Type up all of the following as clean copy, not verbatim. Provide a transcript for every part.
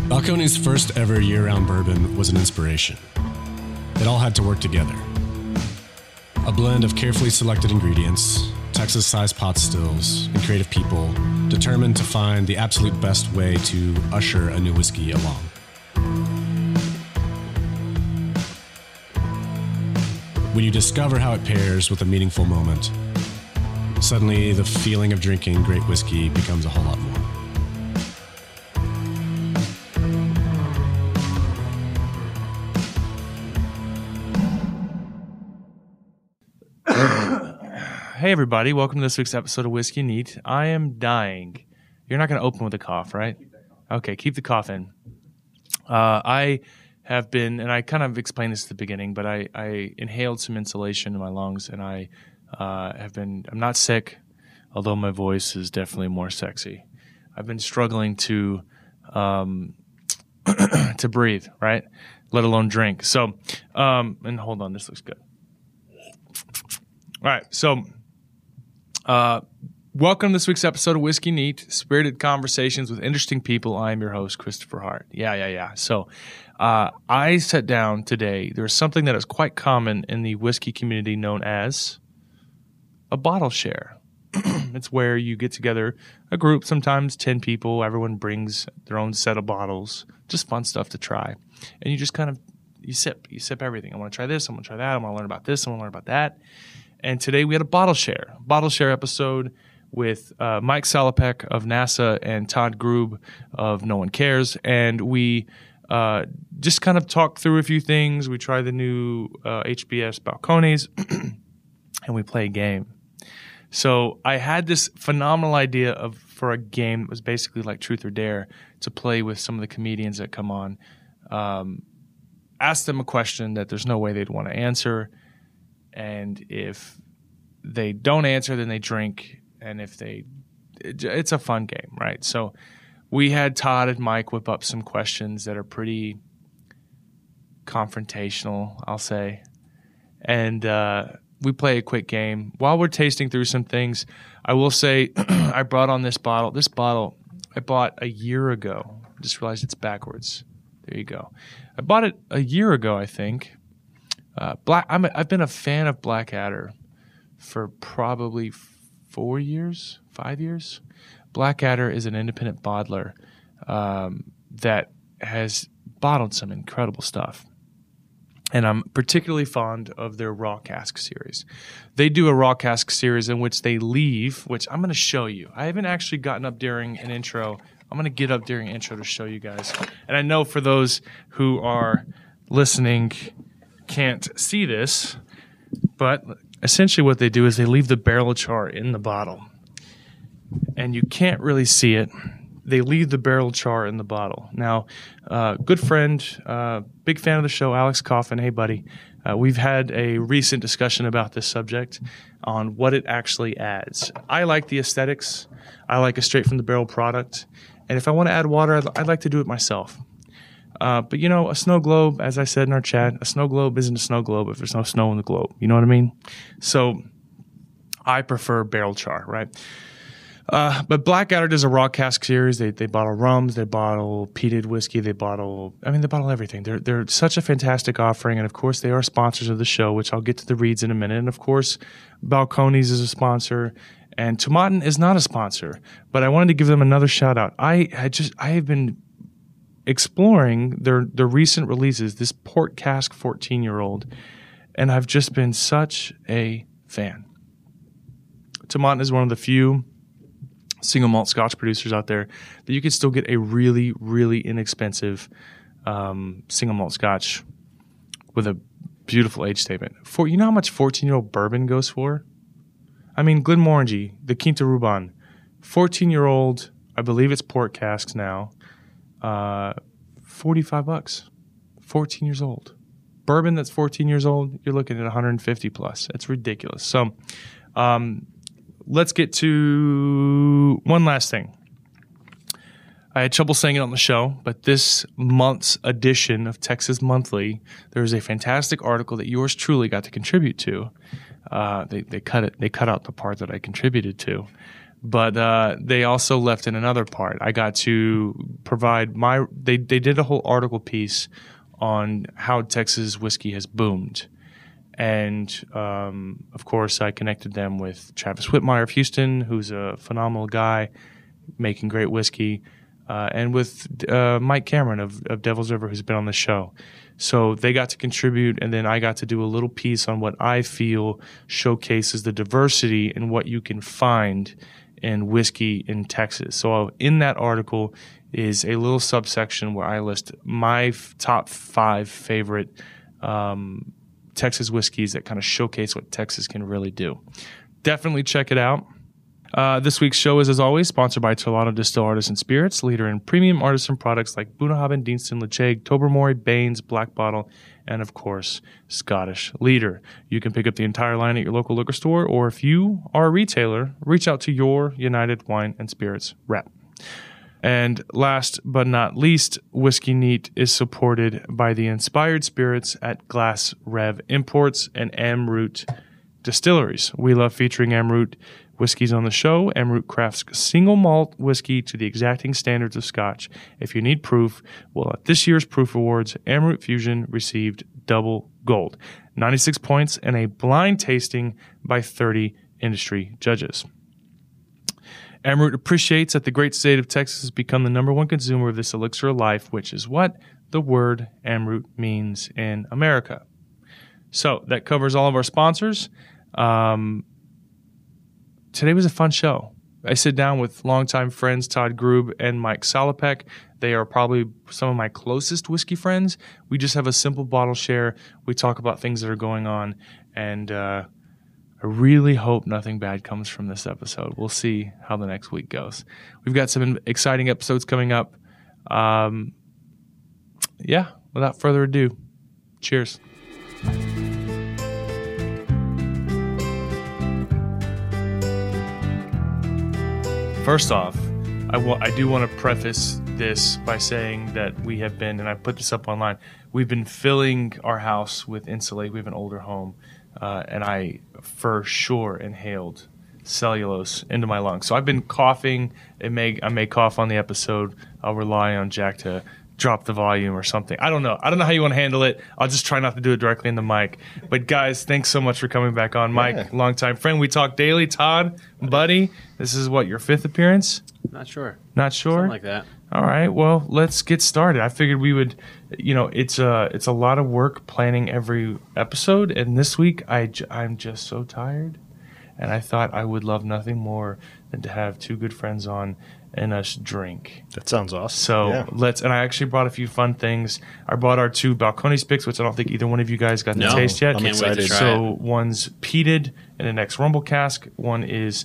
Balcones' first ever year-round bourbon was an inspiration. It all had to work together. A blend of carefully selected ingredients, Texas-sized pot stills, and creative people determined to find the absolute best way to usher a new whiskey along. When you discover how it pairs with a meaningful moment, suddenly the feeling of drinking great whiskey becomes a whole lot more. Hey everybody, welcome to this week's episode of Whiskey Neat. I am dying. You're not going to open with a cough, right? Okay, keep the cough in. I have been, and I kind of explained this at the beginning, but I inhaled some insulation in my lungs, and I'm not sick, although my voice is definitely more sexy. I've been struggling to to breathe, right? Let alone drink. So, and hold on, this looks good. All right, so welcome to this week's episode of Whiskey Neat, spirited conversations with interesting people. I am your host, Christopher Hart. Yeah. So I sat down today. There's something that is quite common in the whiskey community known as a bottle share. It's where you get together, a group, sometimes 10 people. Everyone brings their own set of bottles, just fun stuff to try. And you just kind of, you sip everything. I want to try this, I want to try that, I want to learn about this, I want to learn about that. And today we had a bottle share episode with Mike Salopek of NASA and Todd Grube of No One Cares. And we just kind of talked through a few things. We tried the new HBS Balcones, and we play a game. So I had this phenomenal idea for a game that was basically like Truth or Dare to play with some of the comedians that come on. Ask them a question that there's no way they'd want to answer. And if they don't answer, then they drink. And it's a fun game, right? So we had Todd and Mike whip up some questions that are pretty confrontational, I'll say. And we play a quick game. While we're tasting through some things, I will say I brought on this bottle. This bottle I bought a year ago. I just realized it's backwards. There you go. I bought it a year ago, I think. I've been a fan of Blackadder for probably 5 years. Blackadder is an independent bottler that has bottled some incredible stuff. And I'm particularly fond of their Raw Cask series. They do a Raw Cask series in which they leave, which I'm going to show you. I haven't actually gotten up during an intro. I'm going to get up during an intro to show you guys. And I know for those who are listening can't see this, but essentially what they do is they leave the barrel char in the bottle. And you can't really see it. They leave the barrel char in the bottle. Now, good friend, big fan of the show, Alex Coffin. Hey, buddy. We've had a recent discussion about this subject on what it actually adds. I like the aesthetics. I like a straight-from-the-barrel product. And if I want to add water, I'd like to do it myself. But, a snow globe, as I said in our chat, a snow globe isn't a snow globe if there's no snow in the globe. You know what I mean? So I prefer barrel char, right? But Blackadder does a Raw Cask series. They bottle rums, they bottle peated whiskey, they bottle everything. They're such a fantastic offering. And, of course, they are sponsors of the show, which I'll get to the reads in a minute. And, of course, Balcones is a sponsor. And Tomatin is not a sponsor. But I wanted to give them another shout-out. I have been exploring their recent releases, this Port Cask 14-year-old, and I've just been such a fan. Tomatin is one of the few single malt Scotch producers out there that you can still get a really, really inexpensive single malt Scotch with a beautiful age statement. You know how much 14-year-old bourbon goes for? I mean, Glenmorangie, the Quinta Ruban, 14-year-old, I believe it's Port Casks now, $45, 14 years old. Bourbon that's 14 years old, you're looking at 150 plus. It's ridiculous. So let's get to one last thing. I had trouble saying it on the show, but this month's edition of Texas Monthly, there is a fantastic article that yours truly got to contribute to. They cut out the part that I contributed to. But they also left in another part. I got to provide they did a whole article piece on how Texas whiskey has boomed. And, of course, I connected them with Travis Whitmire of Houston, who's a phenomenal guy making great whiskey, and with Mike Cameron of Devil's River, who's been on the show. So they got to contribute, and then I got to do a little piece on what I feel showcases the diversity in what you can find in whiskey in Texas. So in that article is a little subsection where I list my top 5 favorite Texas whiskeys that kind of showcase what Texas can really do. Definitely check it out. This week's show is, as always, sponsored by Terlato Distill Artisan Spirits, leader in premium artisan products like Bunnahabhain, Deanston, Lecheg, Tobermory, Baines, Black Bottle, and, of course, Scottish Leader. You can pick up the entire line at your local liquor store, or if you are a retailer, reach out to your United Wine and Spirits rep. And last but not least, Whiskey Neat is supported by the inspired spirits at Glass Rev Imports and Amroot Distilleries. We love featuring Amroot whiskeys on the show. Amroot crafts single malt whiskey to the exacting standards of Scotch. If you need proof, well, at this year's Proof Awards, Amroot Fusion received double gold, 96 points, and a blind tasting by 30 industry judges. Amroot appreciates that the great state of Texas has become the number one consumer of this elixir of life, which is what the word Amroot means in America. So that covers all of our sponsors. Today was a fun show. I sit down with longtime friends Todd Grube and Mike Salopek. They are probably some of my closest whiskey friends. We just have a simple bottle share. We talk about things that are going on, and I really hope nothing bad comes from this episode. We'll see how the next week goes. We've got some exciting episodes coming up. Without further ado, cheers. First off, I do want to preface this by saying that we have been, and I put this up online, we've been filling our house with insulate. We have an older home, and I for sure inhaled cellulose into my lungs. So I've been coughing. I may cough on the episode. I'll rely on Jack to drop the volume or something. I don't know how you want to handle it. I'll just try not to do it directly in the mic. But guys, thanks so much for coming back on. Mike, longtime friend. We talk daily. Todd, buddy, this is what, your 5th appearance? Not sure. Not sure? Something like that. All right. Well, let's get started. I figured we would, it's a lot of work planning every episode. And this week I'm just so tired. And I thought I would love nothing more than to have 2 good friends on and us drink. That sounds awesome. So and I actually brought a few fun things. I brought our 2 Balcones picks, which I don't think either one of you guys got to taste yet. I'm excited to try So it. one's peated in an ex-rumble cask. One is,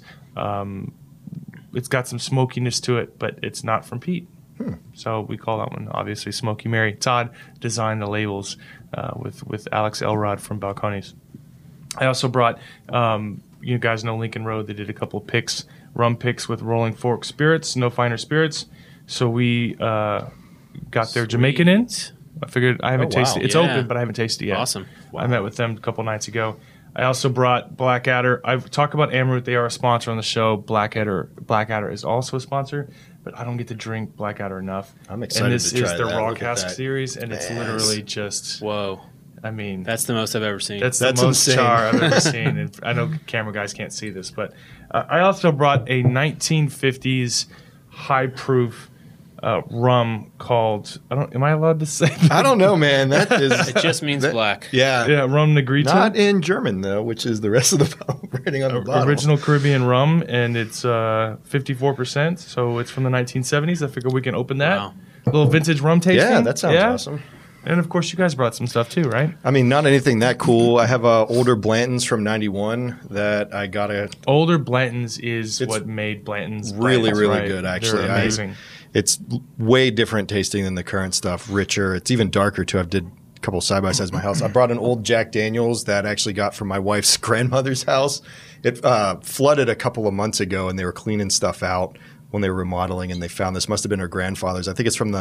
it's got some smokiness to it, but it's not from peat. So we call that one, obviously, Smoky Mary. Todd designed the labels with Alex Elrod from Balcones. I also brought, you guys know Lincoln Road. They did a couple of picks, rum picks with Rolling Fork Spirits, No Finer Spirits. So we got their Jamaican in. I figured I haven't tasted it. It's open, but I haven't tasted it yet. Awesome. Wow. I met with them a couple nights ago. I also brought Blackadder. I've talked about Amroot. They are a sponsor on the show. Blackadder is also a sponsor, but I don't get to drink Blackadder enough. I'm excited to try that. And this is the Raw Look at Cask that. series, and it's literally just... Whoa. I mean... That's the most I've ever seen. That's the most insane. char I've ever seen. And I know camera guys can't see this, but I also brought a 1950s high-proof rum called... am I allowed to say that? I don't know, man. That is. It just means black. Yeah. Yeah, rum negrito. Not in German, though, which is the rest of the writing on the bottle. Original Caribbean rum, and it's 54%, so it's from the 1970s. I figure we can open that. Wow. A little vintage rum tasting. Yeah, that sounds awesome. And, of course, you guys brought some stuff, too, right? I mean, not anything that cool. I have older Blantons from 91 that I got to... Older Blantons is what made Blantons really, Blantons, really right? good, actually. They're amazing. It's way different tasting than the current stuff, richer. It's even darker, too. I've did a couple side-by-sides in my house. I brought an old Jack Daniels that I actually got from my wife's grandmother's house. It flooded a couple of months ago, and they were cleaning stuff out when they were remodeling, and they found this. Must have been her grandfather's. I think it's from the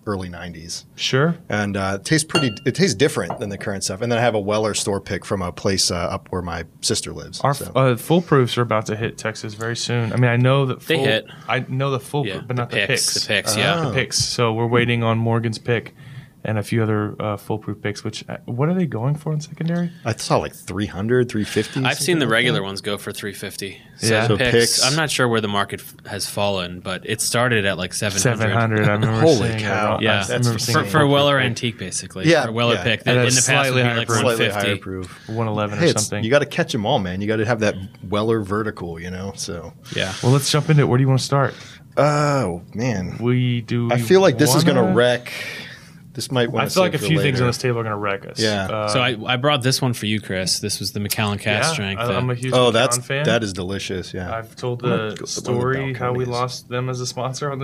early 90s. Sure. And it tastes different than the current stuff. And then I have a Weller store pick from a place up where my sister lives. Our foolproofs are about to hit Texas very soon. I mean, I know that They hit. I know the foolproof, but not the picks. The picks, yeah. The picks. So we're waiting on Morgan's pick and a few other foolproof picks. Which what are they going for in secondary? I saw like 300, 350. I've seen the regular ones go for 350. Yeah. So So picks, picks- I'm not sure where the market has fallen, but it started at like 700. 700. I remember Holy seeing cow. it. Yeah, I remember seeing for a it. Weller antique, basically. Yeah, for a Weller yeah. pick. And In a the past, it slightly would be higher like proof. Slightly 150. higher proof. 111 Hey, or it's, something. you got to catch them all, man. You got to have that Weller vertical, So, Yeah. Well, let's jump into it. Where do you want to start? oh man, I I feel like this is going to wreck. This might. I feel like a few things on this table are going to wreck us. Yeah. So I brought this one for you, Chris. This was the Macallan cast yeah, strength. I'm a huge Oh, Macallan fan. that is delicious. Yeah. I've told I'm gonna the go with story the how we Balcones. lost them as a sponsor on the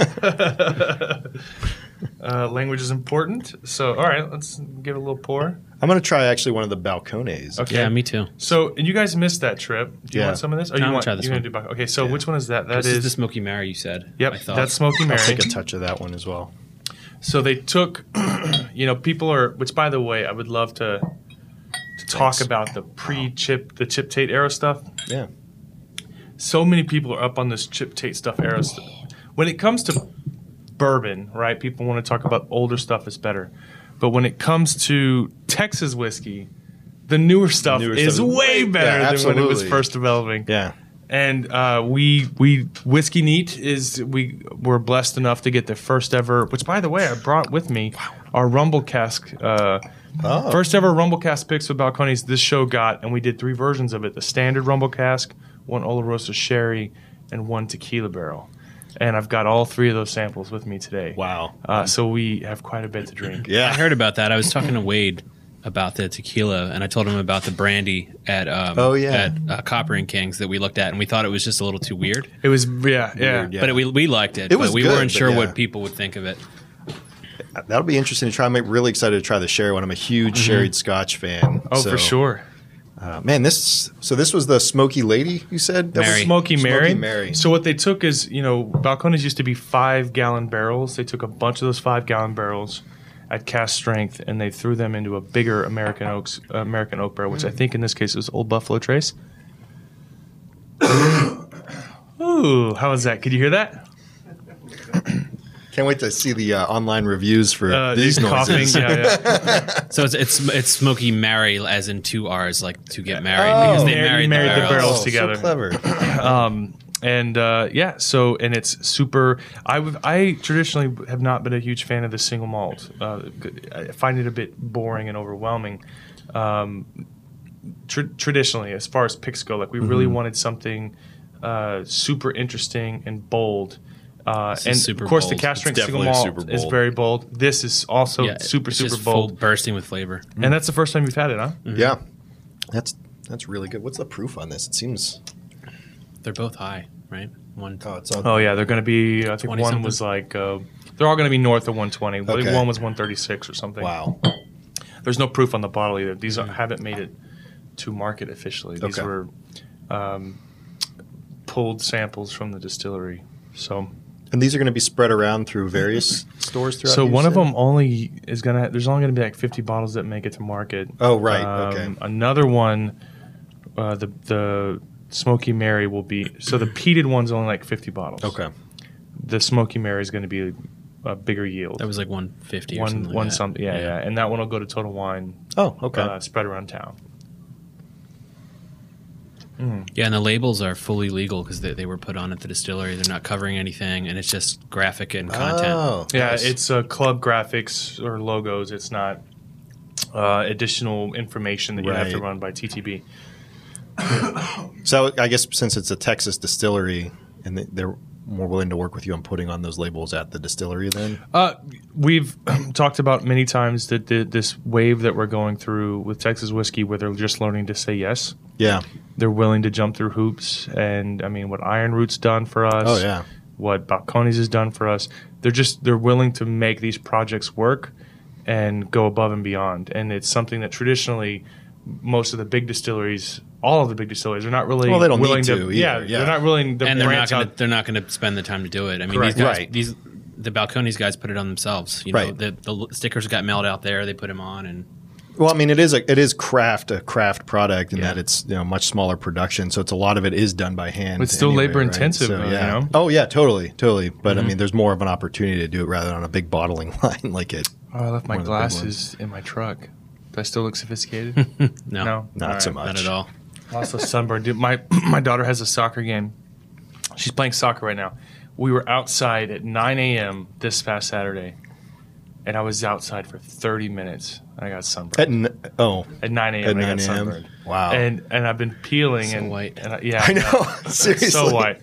show. Language is important. So, all right, let's give it a little pour. I'm going to try actually one of the Balcones. Okay. Yeah, me too. So, and you guys missed that trip. Do you Yeah. want some of this? Or I'm you gonna want try this you're one. gonna do Balcone? Okay, so Yeah. which one is that? That This is the is Smoky Mary you said. Yep, I thought. that's Smoky Mary. I'll take a touch of that one as well. So they took, people are. Which, by the way, I would love to talk Thanks. about the the Chip Tate era stuff. Yeah. So many people are up on this Chip Tate stuff era stuff. When it comes to bourbon, right? People want to talk about older stuff is better, but when it comes to Texas whiskey, the newer stuff is way better than when it was absolutely. first developing. Yeah. And we Whiskey Neat we're blessed enough to get the first ever, which by the way I brought with me our Rumble Cask first ever Rumble Cask picks with Balcones this show got, and we did 3 versions of it: the standard Rumble Cask, one Oloroso Sherry, and one Tequila Barrel. And I've got all 3 of those samples with me today. Wow. So we have quite a bit to drink. Yeah. I heard about that. I was talking to Wade about the tequila, and I told him about the brandy at Copper and Kings that we looked at, and we thought it was just a little too weird. It was yeah. Yeah. But we liked it. It was but we good, weren't but sure yeah. what people would think of it. That'll be interesting to try. I'm really excited to try the sherry one. I'm a huge sherried Scotch fan. Oh, So, for sure. Man, this was the Smoky Lady, you said? That was Mary. Smoky Mary. Smoky Mary. So what they took is, Balcones used to be 5-gallon barrels. They took a bunch of those 5-gallon barrels at cast strength, and they threw them into a bigger American oak barrel, which I think in this case was Old Buffalo Trace. Ooh, how was that? Could you hear that? Can't wait to see the online reviews for these coughing. noises. Yeah. So it's Smoky Mary, as in 2 R's, like to get married, Oh. because they Married married, the the barrels barrels. together. So clever. And it's super. I traditionally have not been a huge fan of the single malt. I find it a bit boring and overwhelming. Traditionally, as far as picks go, like we really wanted something super interesting and bold. This And is super of course, the bold. cast strength It's single definitely malt super is bold. very bold. This is also Yeah, super it's just bold, full bursting with flavor. and that's the first time you've had it, huh? Yeah. That's really good. What's the proof on this? It seems. They're both high, right? It's on. Oh yeah, they're going to be. I think 20 one something? was like. They're all going to be north of 120. I think Okay. one was 136 or something. Wow. There's no proof on the bottle either. These haven't made it to market officially. These Okay. were pulled samples from the distillery. So, And these are going to be spread around through various stores throughout. so you one of said? them only is going to. There's only going to be like 50 bottles that make it to market. Oh, right. Okay. Another one, the Smoky Mary will be. So the peated one's only like 50 bottles. Okay. The Smoky Mary is going to be a bigger yield. That was like 150 or something. One like that. something, yeah, and that one will go to Total Wine, Oh, okay. spread around town. Yeah, and the labels are fully legal because they were put on at the distillery. They're not covering anything, and it's just graphic and content. Oh, Yeah, nice. it's club graphics or logos. It's not additional information that you have to Right. run by TTB. So I guess since it's a Texas distillery and they're more willing to work with you on putting on those labels at the distillery then? We've talked about many times that this wave that we're going through with Texas whiskey, where they're just learning to say yes. Yeah. They're willing to jump through hoops, and I mean, what Iron Root's done for us. Oh, yeah. What Balcones has done for us. They're willing to make these projects work and go above and beyond. And it's something that traditionally most of the big distilleries, all of the big distilleries, are not really Well, they don't willing need to either, Yeah, yeah. they're not willing to And they're branch not out. going to spend the time to do it. I mean, Correct. these guys, Right. these the Balcones guys put it on themselves. You know, the stickers got mailed out there. They put them on, and well, I mean, it is a craft product in that it's much smaller production, so it's a lot of it is done by hand. It's still labor intensive, so, you know? Oh yeah, totally. But I mean, there's more of an opportunity to do it rather than on a big bottling line like it. Oh, I left my glasses in my truck. Do I still look sophisticated? No, not so much. Not at all. Also sunburned. Dude, my daughter has a soccer game. She's playing soccer right now. We were outside at 9 a.m. this past Saturday, and I was outside for 30 minutes. I got sunburned. At 9 a.m. I got sunburned. Wow. And I've been peeling. So and white. And I know. Seriously. So white.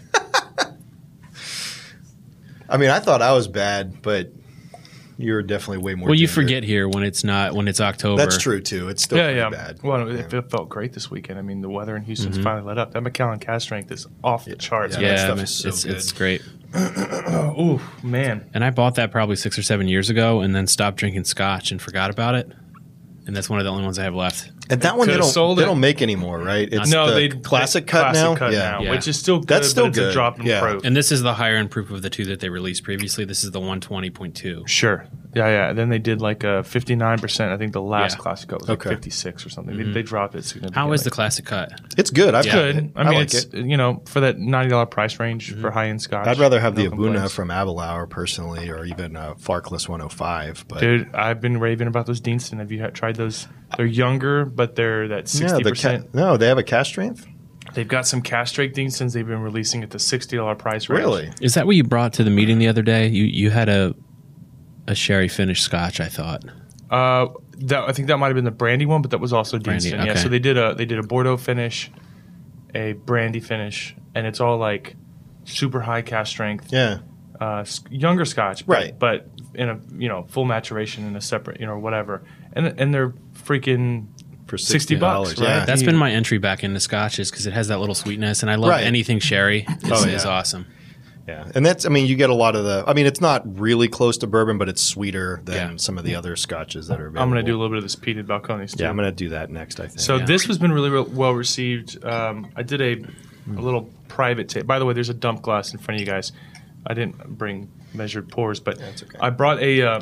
I mean, I thought I was bad, but you're definitely way more. Well, you ginger. forget here when it's October. That's true too. It's still pretty bad. Well, it felt great this weekend. I mean, the weather in Houston's finally let up. That McAllen cast strength is off the charts. Yeah, that stuff is so good. it's great. Oh, man. And I bought that probably 6 or 7 years ago, and then stopped drinking scotch and forgot about it. And that's one of the only ones I have left. And that one they don't make anymore, right? It's they classic cut now, which is still good. That's still good. It's a drop in proof. And this is the higher end proof of the two that they released previously. This is the 120.2. Sure. Yeah. Then they did like a 59%. I think the last classic cut was like 56 or something. They dropped it significantly. How is the classic cut? It's good. It's good. I mean, it's for that $90 price range for high end scotch. I'd rather have the Abuna from Aberlour personally, or even Farkless 105. But dude, I've been raving about those Deanston. Have you tried those? They're younger, but they're that 60%. No, they have a cast strength. They've got some cast strength Deanstons they've been releasing at the $60 price range. Really? Is that what you brought to the meeting the other day? You had a sherry finished scotch, I thought. I think that might have been the brandy one, but that was also Deanston. Okay. Yeah, so they did a Bordeaux finish, a brandy finish, and it's all like super high cast strength. Yeah. Younger scotch, right? But in a full maturation in a separate, whatever, and they're freaking for $60, right? Yeah, that's been my entry back into scotches because it has that little sweetness, and I love anything sherry. It's awesome. Yeah, and that's you get a lot of the. I mean, it's not really close to bourbon, but it's sweeter than some of the other scotches that are available. I'm going to do a little bit of this peated Balcones too. Yeah, I'm going to do that next. I think. So this has been really well received. I did a little private taste. By the way, there's a dump glass in front of you guys. I didn't bring measured pours, but that's okay. I brought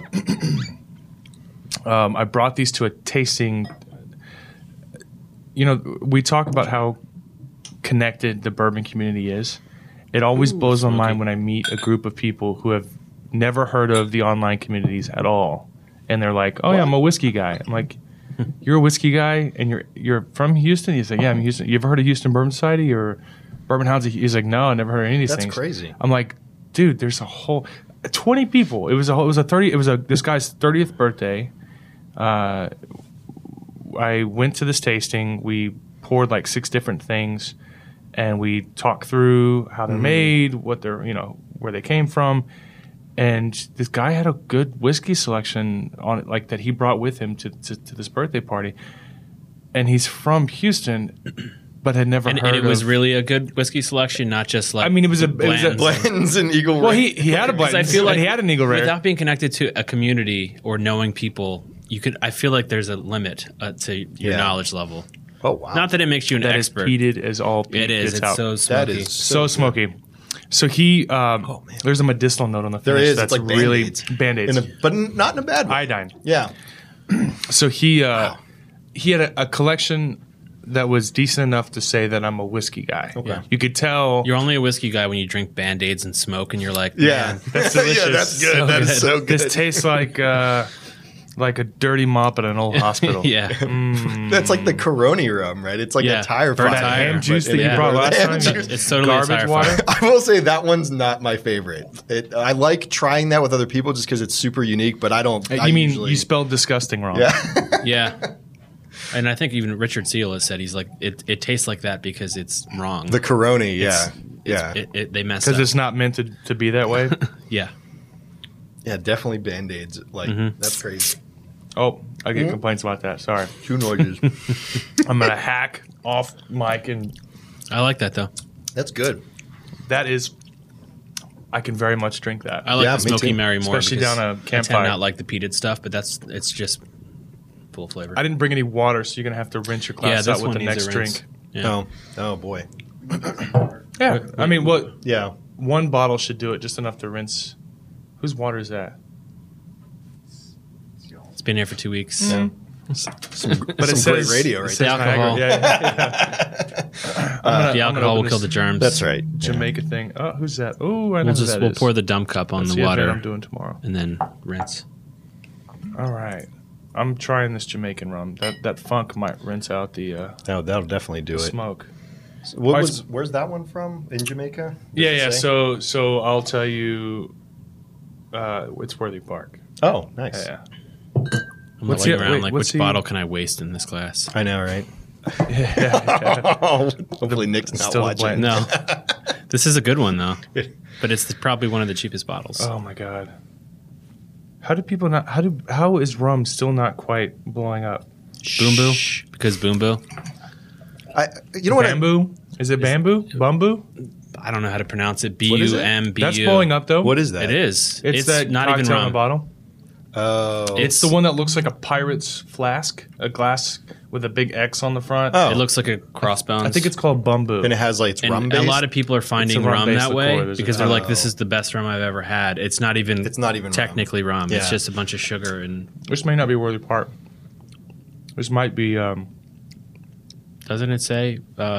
I brought these to a tasting. We talk about how connected the bourbon community is. It always blows my mind when I meet a group of people who have never heard of the online communities at all, and they're like, "Oh yeah, I'm a whiskey guy." I'm like, "You're a whiskey guy, and you're from Houston?" He's like, "Yeah, I'm Houston. You ever heard of Houston Bourbon Society or Bourbon Hounds?" He's like, "No, I never heard of any of these things." That's crazy. I'm like, "Dude, there's a whole 20 people. It was this guy's 30th birthday. I went to this tasting. We poured like 6 different things, and we talked through how they're made, what they're, where they came from. And this guy had a good whiskey selection on it, like that he brought with him to this birthday party. And he's from Houston, but had never heard of. And it was really a good whiskey selection, not just like. I mean, it was a Blanton's and Eagle Rare. Well, he had a Blanton's. I feel like he had an Eagle Rare. Without being connected to a community or knowing people, I feel like there's a limit to your knowledge level. Oh wow! Not that it makes you an expert. That is peated as all peat. It is. It's so smoky. That is so smoky. So he, there's a medicinal note on the finish. There is. That's it's like really Band-Aids. But not in a bad way. Iodine. Yeah. So he had a collection that was decent enough to say that I'm a whiskey guy. Okay. You could tell. You're only a whiskey guy when you drink Band-Aids and smoke, and you're like, yeah, that's delicious. Yeah, that's good. That is so good. This tastes like a dirty mop at an old hospital. Yeah. That's like the Corona rum, right? It's like a tire fire. That ham juice that you brought last time. It's totally garbage water. I will say that one's not my favorite. I like trying that with other people just because it's super unique, but I don't. You spelled disgusting wrong. Yeah. Yeah. And I think even Richard Seal has said, he's like, it tastes like that because it's wrong. The Corona, they messed up. Because it's not meant to be that way. Yeah. Yeah, definitely Band-Aids. Like, that's crazy. Oh, I get complaints about that. Sorry. 2 noises. I'm going to hack off mic and... I like that, though. That's good. That is... I can very much drink that. I like the Smoky Mary more. Especially down a campfire. I tend not like the peated stuff, but it's just full flavor. I didn't bring any water, so you're going to have to rinse your glass out with the next drink. Yeah. Oh, boy. Yeah. I mean, Yeah. one bottle should do it, just enough to rinse Whose water is that? It's been here for 2 weeks. But it some says, great radio right The there. alcohol. The alcohol will kill the germs. That's right. Jamaica thing. Oh, who's that? Oh, I know who that We'll is. pour the dump cup on That's the event water I'm doing tomorrow. and then rinse. All right. I'm trying this Jamaican rum. That funk might rinse out the No, that'll definitely do it. smoke. Where's that one from? In Jamaica? Does Yeah, it yeah. say? So I'll tell you, it's Worthy Park. Oh, nice. Yeah. I'm What's looking the- around wait, like, what's which the- bottle can I waste in this glass? I know, right? yeah. Hopefully Nick's not Still the watching. blend. No. This is a good one, though. But it's probably one of the cheapest bottles. Oh my god. How do people not? How is rum still not quite blowing up? Boom Boo? Because Boom Boo? You know what? Bamboo? Is it bamboo? Bamboo? I don't know how to pronounce it. What is it? B-U-M-B-U. That's blowing up though. What is that? It is. It's that not even cocktail in a rum. bottle. Oh, It's the one that looks like a pirate's flask, a glass with a big X on the front. Oh. It looks like a crossbones. I think it's called bamboo. and it has like it's And rum a based. lot of people are finding It's a rum rum-based that way liqueur. There's a because they're like, this ton. is the best rum I've ever had. It's not even technically rum. Yeah. It's just a bunch of sugar and This may not be Worthy Park. This might be. doesn't it say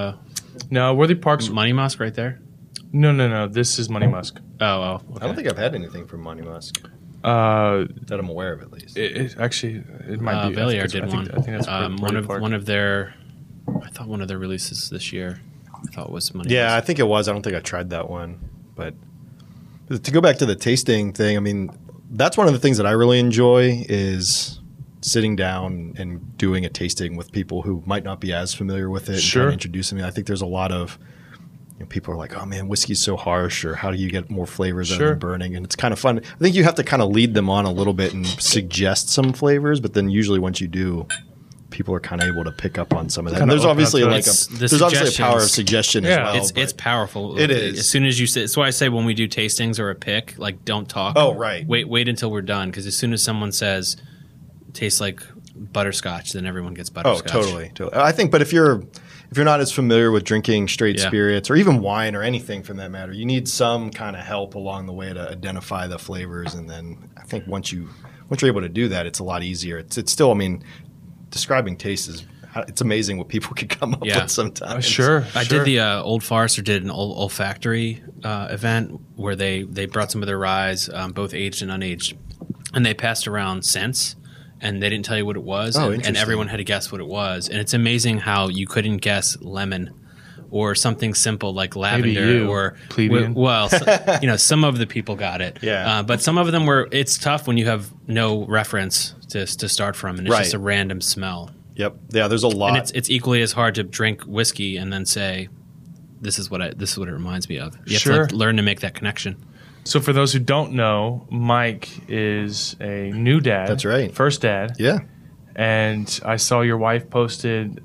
No, Worthy Park's. Money Musk right there? No. This is Money Musk. Oh, I okay. don't think I've had anything from Money Musk that I'm aware of, at least. It actually it might be. Valier I did think one. that's One of their. I thought one of their releases this year. I thought was Money Yeah, I Musk. think it was. I don't think I tried that one. But to go back to the tasting thing, I mean, that's one of the things that I really enjoy is sitting down and doing a tasting with people who might not be as familiar with it and Sure. kind of introducing me. I think there's a lot of people are like, oh man, whiskey's so harsh, or how do you get more flavors other Sure. than burning? And it's kind of fun. I think you have to kind of lead them on a little bit and suggest some flavors, but then usually once you do, people are kind of able to pick up on some of that. And Kinda there's open obviously up to like it. there's obviously a power of suggestions. suggestion Yeah. as well. It's powerful. It is. As soon as you say, that's why I say when we do tastings or a pick, like don't talk. Oh, right. Wait until we're done, because as soon as someone says tastes like butterscotch, then everyone gets Oh, butterscotch. totally. I think, but if you're not as familiar with drinking straight Yeah. spirits or even wine or anything from that matter, you need some kind of help along the way to identify the flavors. And then I think once you're able to do that, it's a lot easier. It's still, I mean, describing taste it's amazing what people can come up Yeah. with sometimes. Sure. I did the Old Forester did an olfactory event where they brought some of their rye, both aged and unaged, and they passed around scents, and they didn't tell you what it was, Oh, and interesting. everyone had to guess what it was. And it's amazing how you couldn't guess lemon or something simple like lavender you, or plebeian. well, some of the people got it, Yeah. but some of them were. It's tough when you have no reference to start from, and it's Right. just a random smell. Yep. Yeah, there's a lot. And it's equally as hard to drink whiskey and then say, "This is what it reminds me of." You have Sure. to learn to make that connection. So for those who don't know, Mike is a new dad. That's right. First dad. yeah. And I saw your wife posted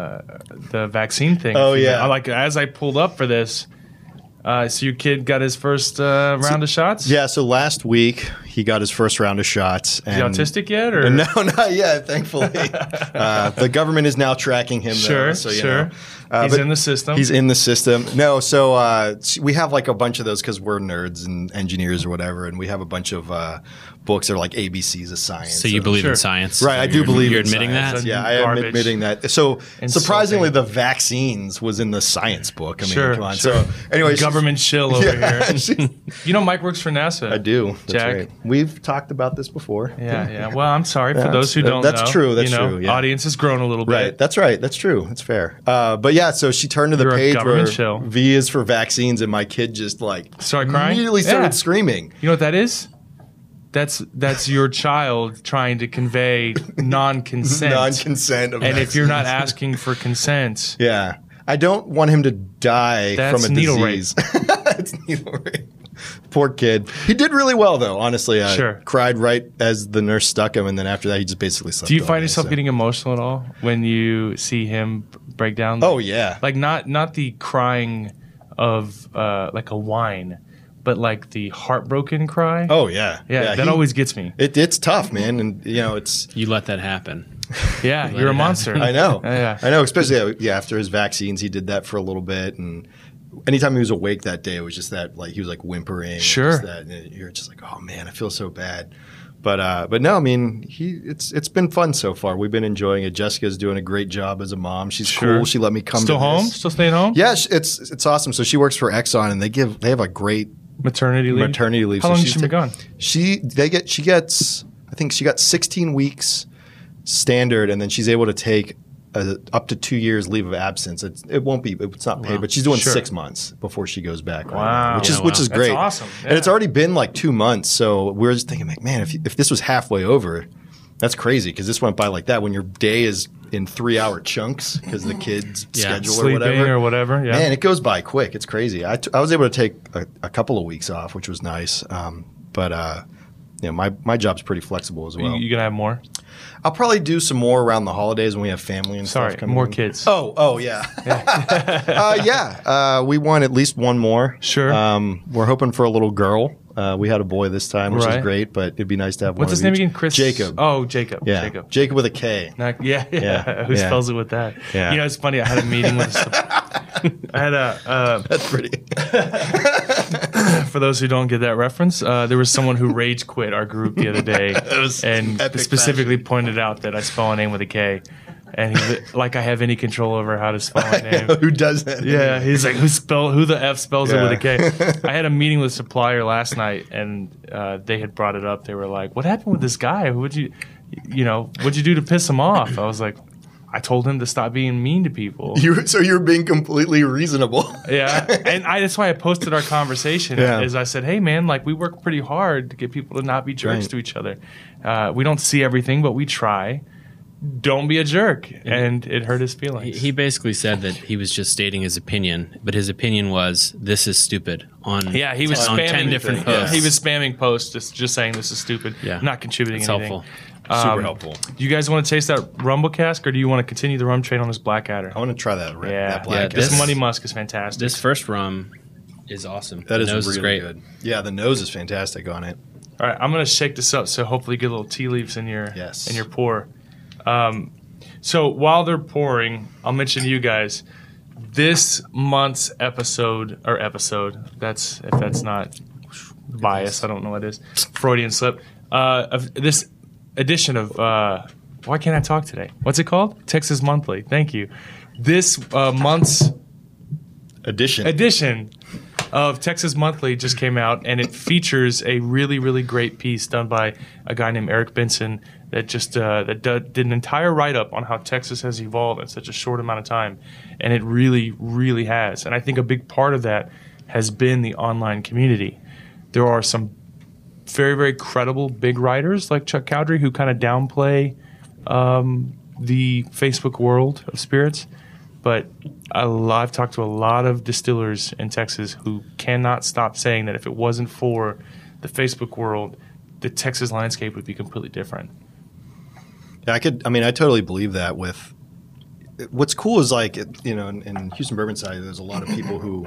the vaccine thing. Oh, yeah. As I pulled up for this, so your kid got his first round of shots? Yeah, so last week he got his first round of shots. Is he autistic yet? Or? No, not yet, thankfully. The government is now tracking him, Sure, though. So, you sure. know. He's But in the system. He's in the system. No, so we have like a bunch of those because we're nerds and engineers or whatever, and we have a bunch of books that are like ABCs of science. So you believe Sure. in science, Right, I do believe you're in admitting science. that. Yeah, I am Garbage. admitting that. So Insulting. surprisingly, the vaccines was in the science book. I mean, Sure, come on. sure. So anyway, Government shill over Yeah, here. You know, Mike works for NASA. I do. That's Jack. right. We've talked about this before. Yeah. Well, I'm sorry for Yeah, those who don't know. that's true, that's you know, true, yeah. Audience has grown a little bit. Right. That's right. That's true. That's fair. But yeah, so she turned to the You're a page where government shill. V is for vaccines, and my kid just like Started crying? immediately started Yeah. screaming. You know what that is? That's your child trying to convey non-consent. Non-consent. Of And if you're not vaccines. asking for consent, yeah, I don't want him to die That's from a needle disease. It's needle rape. Poor kid. He did really well though. Honestly, Sure. Cried right as the nurse stuck him, and then after that, he just basically slept. do you all find day, yourself so. getting emotional at all when you see him break down? Oh yeah. Like not the crying of like a whine, but like the heartbroken cry. Oh yeah. yeah, that he- always gets me. It's tough, man, and you know it's. You let that happen. Yeah, you're a monster. I know. Yeah. I know. Especially after his vaccines, he did that for a little bit, and anytime he was awake that day, it was just that like he was like whimpering. Sure. Just that, and you're just like, oh man, I feel so bad. But no, I mean, it's been fun so far. We've been enjoying it. Jessica's doing a great job as a mom. She's cool. She let me come. Still to home? this. Still staying home? Yeah, it's awesome. So she works for Exxon, and they have a great Maternity leave. So How long has she's she been gone? She gets I think she got 16 weeks standard, and then she's able to take up to 2 years leave of absence. It's not paid, but she's doing 6 months before she goes back. Wow. Which is great. That's awesome. Yeah. And it's already been like 2 months, so we're just thinking like, man, if this was halfway over, that's crazy because this went by like that when your day is in 3-hour chunks because the kids schedule Sleeping or whatever. Yeah. Man, it goes by quick. It's crazy. I was able to take a couple of weeks off, which was nice. But my job's pretty flexible as well. You gonna have more? I'll probably do some more around the holidays when we have family and stuff coming more in. kids. Oh yeah. We want at least one more. Sure. We're hoping for a little girl. We had a boy this time, which is Right. great, but it'd be nice to have What's one his of name each. again? Chris? Jacob. Oh, Jacob. Yeah. Jacob with a K. Yeah. Who Yeah. spells it with that? Yeah. You know, it's funny. I had a meeting with That's pretty. for those who don't get that reference, there was someone who rage quit our group the other day and epic specifically pointed out that I spell a name with a K. And he's like, I have any control over how to spell my name. Who does that? Yeah, he's like, who the F spells it Yeah. with a K? I had a meeting with a supplier last night, and they had brought it up. They were like, what happened with this guy? What'd you do to piss him off? I was like, I told him to stop being mean to people. So you're being completely reasonable. Yeah, and that's why I posted our conversation. Yeah. Is I said, hey man, like we work pretty hard to get people to not be jerks Right. to each other. We don't see everything, but we try. Don't be a jerk, and it hurt his feelings. He basically said that he was just stating his opinion, but his opinion was this is stupid. He was on spamming 10 different Yeah, posts. he was spamming posts, just saying this is stupid. Yeah. Not contributing It's anything. helpful. Super helpful. Do you guys want to taste that Rumble cask, or do you want to continue the rum train on this Blackadder? I want to try that. Yeah, that black. this This- Money Musk is fantastic. This first rum is awesome. That The is nose really great. good. Yeah, the nose is fantastic on it. All right, I'm gonna shake this up so hopefully you get a little tea leaves in your pour. So while they're pouring, I'll mention to you guys this month's episode. That's if that's not bias, I don't know what it is. Freudian slip. Of this edition of why can't I talk today? What's it called? Texas Monthly. Thank you. This month's edition of Texas Monthly just came out, and it features a really, really great piece done by a guy named Eric Benson that just did an entire write-up on how Texas has evolved in such a short amount of time, and it really, really has. And I think a big part of that has been the online community. There are some very, very credible big writers like Chuck Cowdery who kind of downplay the Facebook world of spirits. But I've talked to a lot of distillers in Texas who cannot stop saying that if it wasn't for the Facebook world, the Texas landscape would be completely different. Yeah, I totally believe that. With what's cool is like, in Houston Bourbon side, there's a lot of people who,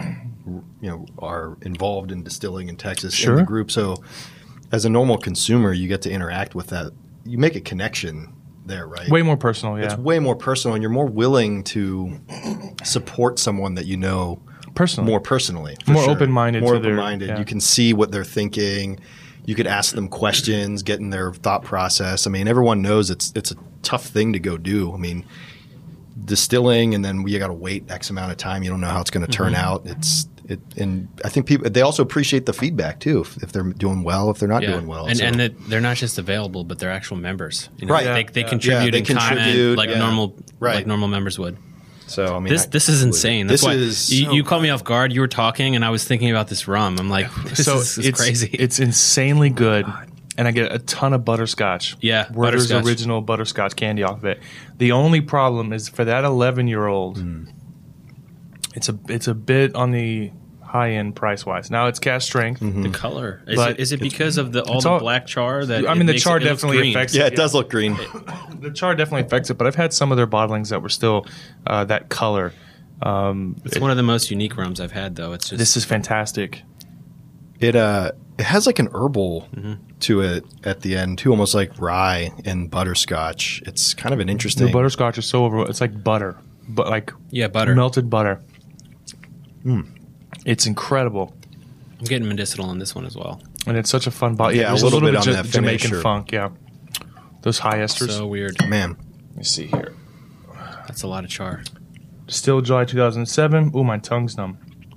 are involved in distilling in Texas in the group. So as a normal consumer, you get to interact with that. You make a connection there, right? Way more personal, yeah. It's way more personal, and you're more willing to support someone that you know Personally. more personally. More open-minded More to their- open-minded. yeah. You can see what they're thinking. You could ask them questions, get in their thought process. I mean, everyone knows it's a tough thing to go do. I mean, distilling, and then you got to wait X amount of time. You don't know how it's going to turn out. And I think they also appreciate the feedback too. If they're doing well, if they're not doing well, and that they're not just available, but they're actual members. Right. They Yeah. contribute they in kind contribute, like yeah. normal Right. like normal members would. So I mean, This is insane. That's This why is you caught me off guard. You were talking, and I was thinking about this rum. I'm like, this is it's crazy. It's insanely good. And I get a ton of butterscotch. Yeah, Werther's butterscotch. original butterscotch candy off of it. The only problem is for that 11-year-old, it's a bit on the high end price wise. Now it's cask strength. the color. But Is it because of all it's the all- black char that? I it mean, the makes char it looks definitely green? affects yeah, it does look green. The char definitely affects it, but I've had some of their bottlings that were still that color. It's one of the most unique rums I've had, though. It's just This is fantastic. It has like an herbal to it at the end too, almost like rye and butterscotch. It's kind of an interesting. The butterscotch is so over. It's like butter, but like butter. melted butter. It's incredible. I'm getting medicinal on this one as well. And it's such a fun bottle. Yeah, there's a little bit of on that Jamaican finish, funk, yeah. Those high esters. So weird. Man. Let me see here. That's a lot of char. Distilled July 2007. Ooh, my tongue's numb.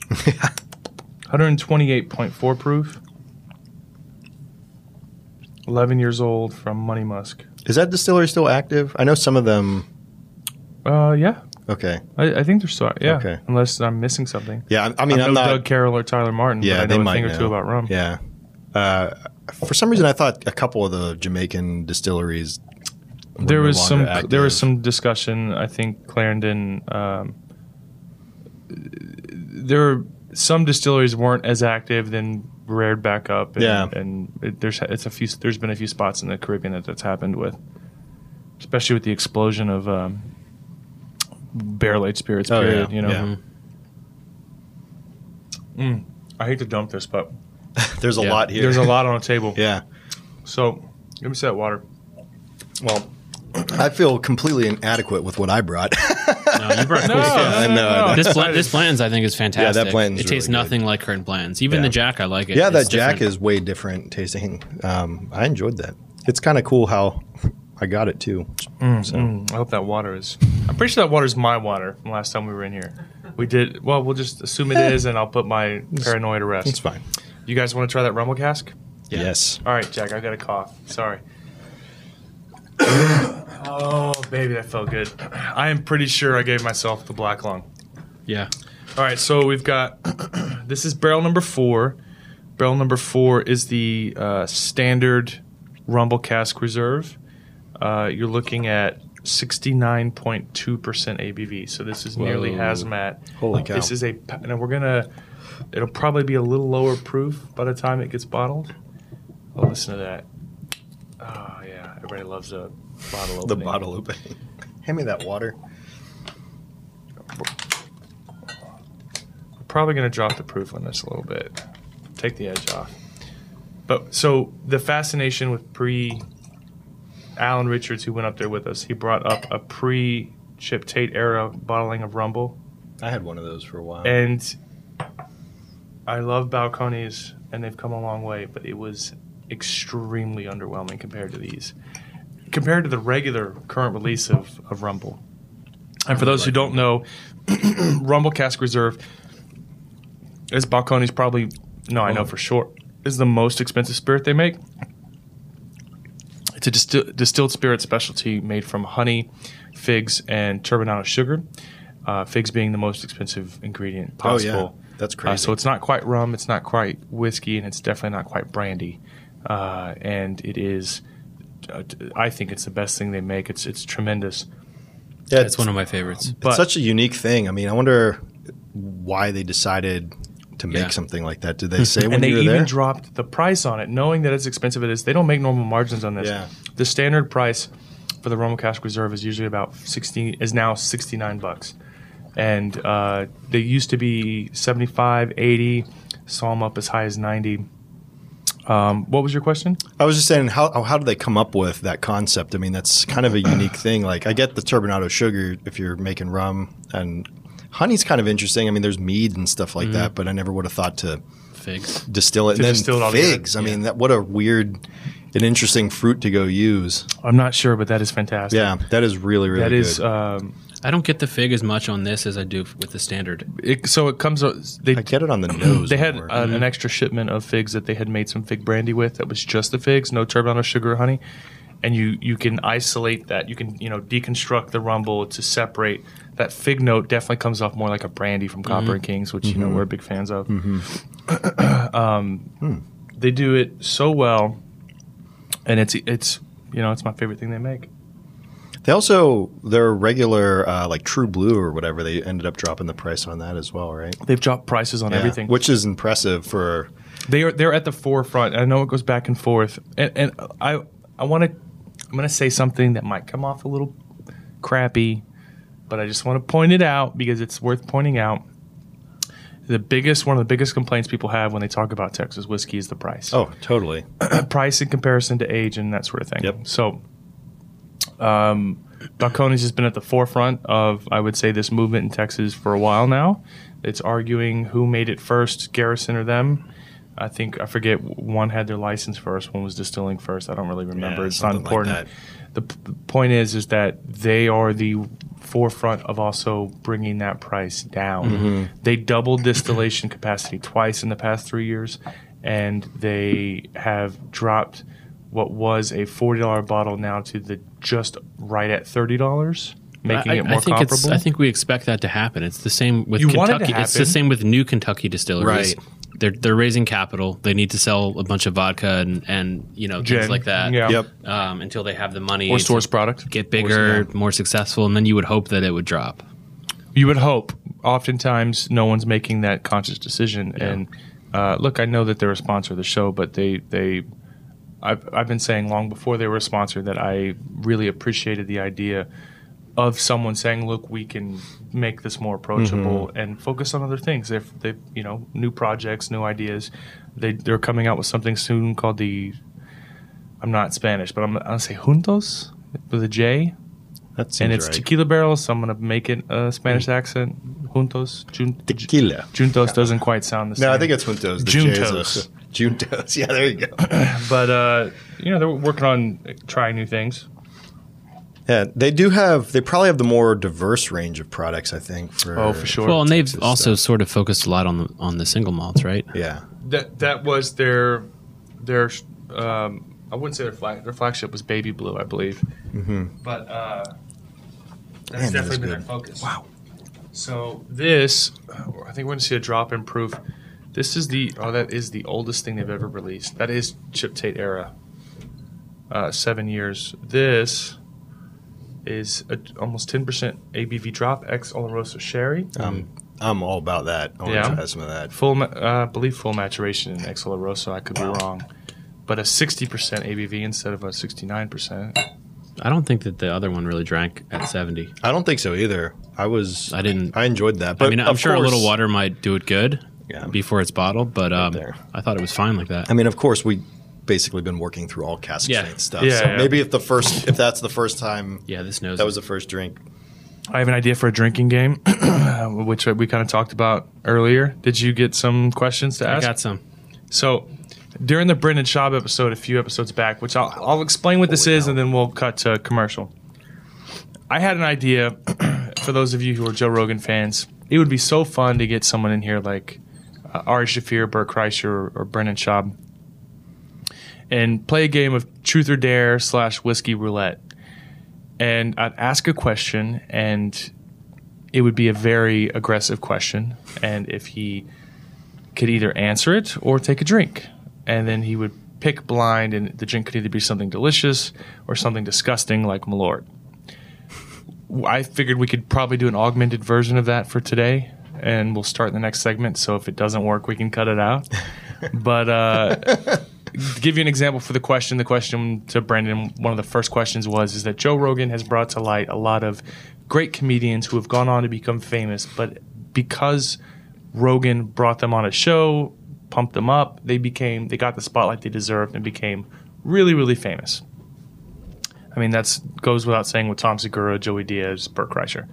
128.4 proof. 11 years old from Money Musk. Is that distillery still active? I know some of them. Yeah. Okay. I think they're still, yeah. Okay. Unless I'm missing something. Yeah, I mean, I'm I'm no not. Doug Carroll or Tyler Martin, Yeah, but I they know a might thing or know. two about rum. Yeah. For some reason, I thought a couple of the Jamaican distilleries. were There no was longer there was active. some discussion. I think Clarendon. Some distilleries weren't as active, then reared back up. And, Yeah. there's been a few spots in the Caribbean that's happened with, especially with the explosion of barrel aged spirits. Oh, Period. yeah. You know. Yeah. I hate to dump this, but There's a Yeah. lot here. there's a lot on the table. Yeah. So let me see that water. Well, I feel completely inadequate with what I brought. No, you brought cool No, stuff. no. This Blanton's, I think, is fantastic. Yeah, that Blanton's It tastes really nothing like current Blanton's. Even Yeah. the Jack, I like it. Yeah, It's that Jack different. is way different tasting. I enjoyed that. It's kind of cool how I got it too. So. I hope that water is. I'm pretty sure that water is my water from last time we were in here. We did. Well, we'll just assume it is, and I'll put my paranoia to rest. It's fine. You guys want to try that rumble cask? Yeah. Yes. All right, Jack. I got a cough. Sorry. Oh, baby, that felt good. I am pretty sure I gave myself the black lung. Yeah. All right, so we've got. This is barrel number 4. Barrel number 4 is the standard rumble cask reserve. You're looking at 69.2% ABV. So this is nearly Whoa. hazmat. Holy cow. This is and we're gonna. It'll probably be a little lower proof by the time it gets bottled. Oh, listen to that. Oh yeah, everybody loves a bottle opening. The bottle opening. Hand me that water. Probably going to drop the proof on this a little bit. Take the edge off. But so the fascination with Alan Richards, who went up there with us, he brought up a pre-Chip Tate era bottling of Rumble. I had one of those for a while. And I love Balcones, and they've come a long way, but it was extremely underwhelming compared to these. Compared to the regular current release of Rumble. And for those who don't know, Rumble Cask Reserve is Balcones probably, no, I know for sure, is the most expensive spirit they make. It's a distilled spirit specialty made from honey, figs, and turbinado sugar. Figs being the most expensive ingredient possible. Oh, yeah. That's crazy. So it's not quite rum, it's not quite whiskey, and it's definitely not quite brandy. And it is, I think it's the best thing they make. It's tremendous. Yeah, It's one of my favorites. But it's such a unique thing. I mean, I wonder why they decided to make Yeah. something like that. Did they say when and they you were even there? dropped the price on it, knowing that as expensive it is. They don't make normal margins on this. Yeah. The standard price for the Rumble Cask Reserve is usually about now $69, and they used to be 75, 80. Saw them up as high as 90. What was your question? I was just saying, how do they come up with that concept? I mean, that's kind of a unique thing. Like, I get the turbinado sugar if you're making rum, and honey's kind of interesting. I mean, there's mead and stuff like that, but I never would have thought to Figs. distill it. To And distill it all then together. figs. I mean, what a weird and interesting fruit to go use. I'm not sure, but that is fantastic. Yeah, that is really, really That good. is. I don't get the fig as much on this as I do with the standard. So it comes. They I get it on the nose. They had more. an extra shipment of figs that they had made some fig brandy with. That was just the figs, no turbinado sugar or honey. And you can isolate that. You can deconstruct the rumble to separate that fig note. Definitely comes off more like a brandy from Copper and Kings, which we're big fans of. They do it so well, and it's my favorite thing they make. They also, their regular, like True Blue or whatever, they ended up dropping the price on that as well, right? They've dropped prices on Yeah, everything. which is impressive for. They're at the forefront. I know it goes back and forth, and I'm gonna say something that might come off a little crappy, but I just want to point it out because it's worth pointing out. One of the biggest complaints people have when they talk about Texas whiskey is the price. Oh, totally. Price in comparison to age and that sort of thing. Yep. So, Balcones has been at the forefront of, I would say, this movement in Texas for a while now. It's arguing who made it first, Garrison or them. I forget, one had their license first, one was distilling first. I don't really remember. Yeah, it's not something like important. that. The point is that they are the forefront of also bringing that price down. Mm-hmm. They doubled distillation capacity twice in the past 3 years, and they have dropped what was a $40 bottle now to the just right at $30, making it more comparable. I think we expect that to happen. It's the same with You want it to Kentucky. It's the happen. same with new Kentucky distilleries. Right. They're raising capital. They need to sell a bunch of vodka and things Gin. like that. Yeah. Yep. Until they have the money Or to source product. get bigger, more successful, and then you would hope that it would drop. You would hope. Oftentimes, no one's making that conscious decision. Yeah. And look, I know that they're a sponsor of the show, but I've been saying long before they were a sponsor that I really appreciated the idea of someone saying, "Look, we can make this more approachable and focus on other things." If they, new projects, new ideas, they're coming out with something soon called I'm not Spanish, but I'm gonna say Juntos with a J. That seems And it's right. tequila barrels, so I'm going to make it a Spanish accent. Juntos. Tequila. Juntos doesn't quite sound the same. No, I think it's Juntos. The Juntos. Juntos. Yeah, there you go. But, they're working on trying new things. Yeah, they probably have the more diverse range of products, I think. For sure. Well, and they've Texas also stuff. sort of focused a lot on the single malts, right? Yeah. That was their I wouldn't say their flagship was Baby Blue, I believe. Mm-hmm. But that's definitely been their focus. Wow. So this, I think we're going to see a drop in proof. This is that is the oldest thing they've ever released. That is Chip Tate era. 7 years. This is almost 10% ABV drop, ex Oloroso Sherry. I'm all about that. I want to try some of that. I believe full maturation in ex Oloroso. I could be wrong. But a 60% ABV instead of a 69%. I don't think that the other one really drank at 70. I don't think so either. I enjoyed that. But I mean, I'm sure a little course- water might do it good Yeah. before it's bottled, but there. I thought it was fine like that. I mean, of course, we basically been working through all cask strength stuff. Yeah, so yeah. maybe if that's the first time, Yeah, this knows. that was the first drink. I have an idea for a drinking game, which we kind of talked about earlier. Did you get some questions to I ask? got some. So during the Brendan Schaub episode a few episodes back, which I'll explain what this is and then we'll cut to commercial. I had an idea for those of you who are Joe Rogan fans. It would be so fun to get someone in here like Ari Shaffir, Bert Kreischer, or Brendan Schaub and play a game of truth or dare / whiskey roulette. And I'd ask a question, and it would be a very aggressive question. And if he could either answer it or take a drink, and then he would pick blind, and the drink could either be something delicious or something disgusting like Malort. I figured we could probably do an augmented version of that for today, and we'll start in the next segment. So if it doesn't work, we can cut it out. But to give you an example for the question to Brendan, one of the first questions is that Joe Rogan has brought to light a lot of great comedians who have gone on to become famous, but because Rogan brought them on a show, pumped them up, they got the spotlight they deserved and became really, really famous. I mean, that goes without saying with Tom Segura, Joey Diaz, Bert Kreischer.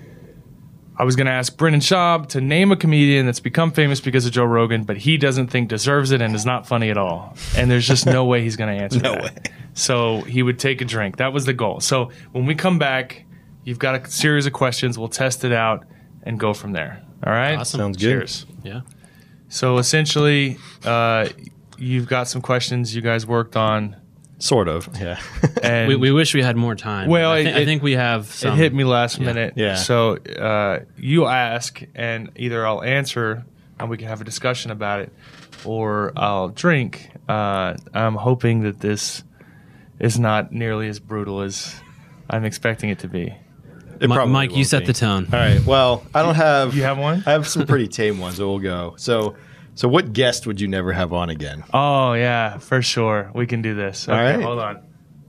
I was going to ask Brendan Schaub to name a comedian that's become famous because of Joe Rogan, but he doesn't think deserves it and is not funny at all. And there's just no way he's going to answer that. way. So he would take a drink. That was the goal. So when we come back, you've got a series of questions. We'll test it out and go from there. All right? Awesome. Sounds good. Cheers. Yeah. So essentially, you've got some questions you guys worked on. Sort of. Yeah. And We wish we had more time. Well, I think we have some. it hit me last minute. Yeah. So you ask, and either I'll answer, and we can have a discussion about it, or I'll drink. I'm hoping that this is not nearly as brutal as I'm expecting it to be. It probably Mike, you won't set be. the tone. All right. Well, I don't have. You have one? I have some pretty tame ones. So we'll go. So what guest would you never have on again? Oh, yeah, for sure. We can do this. Okay, right. hold on.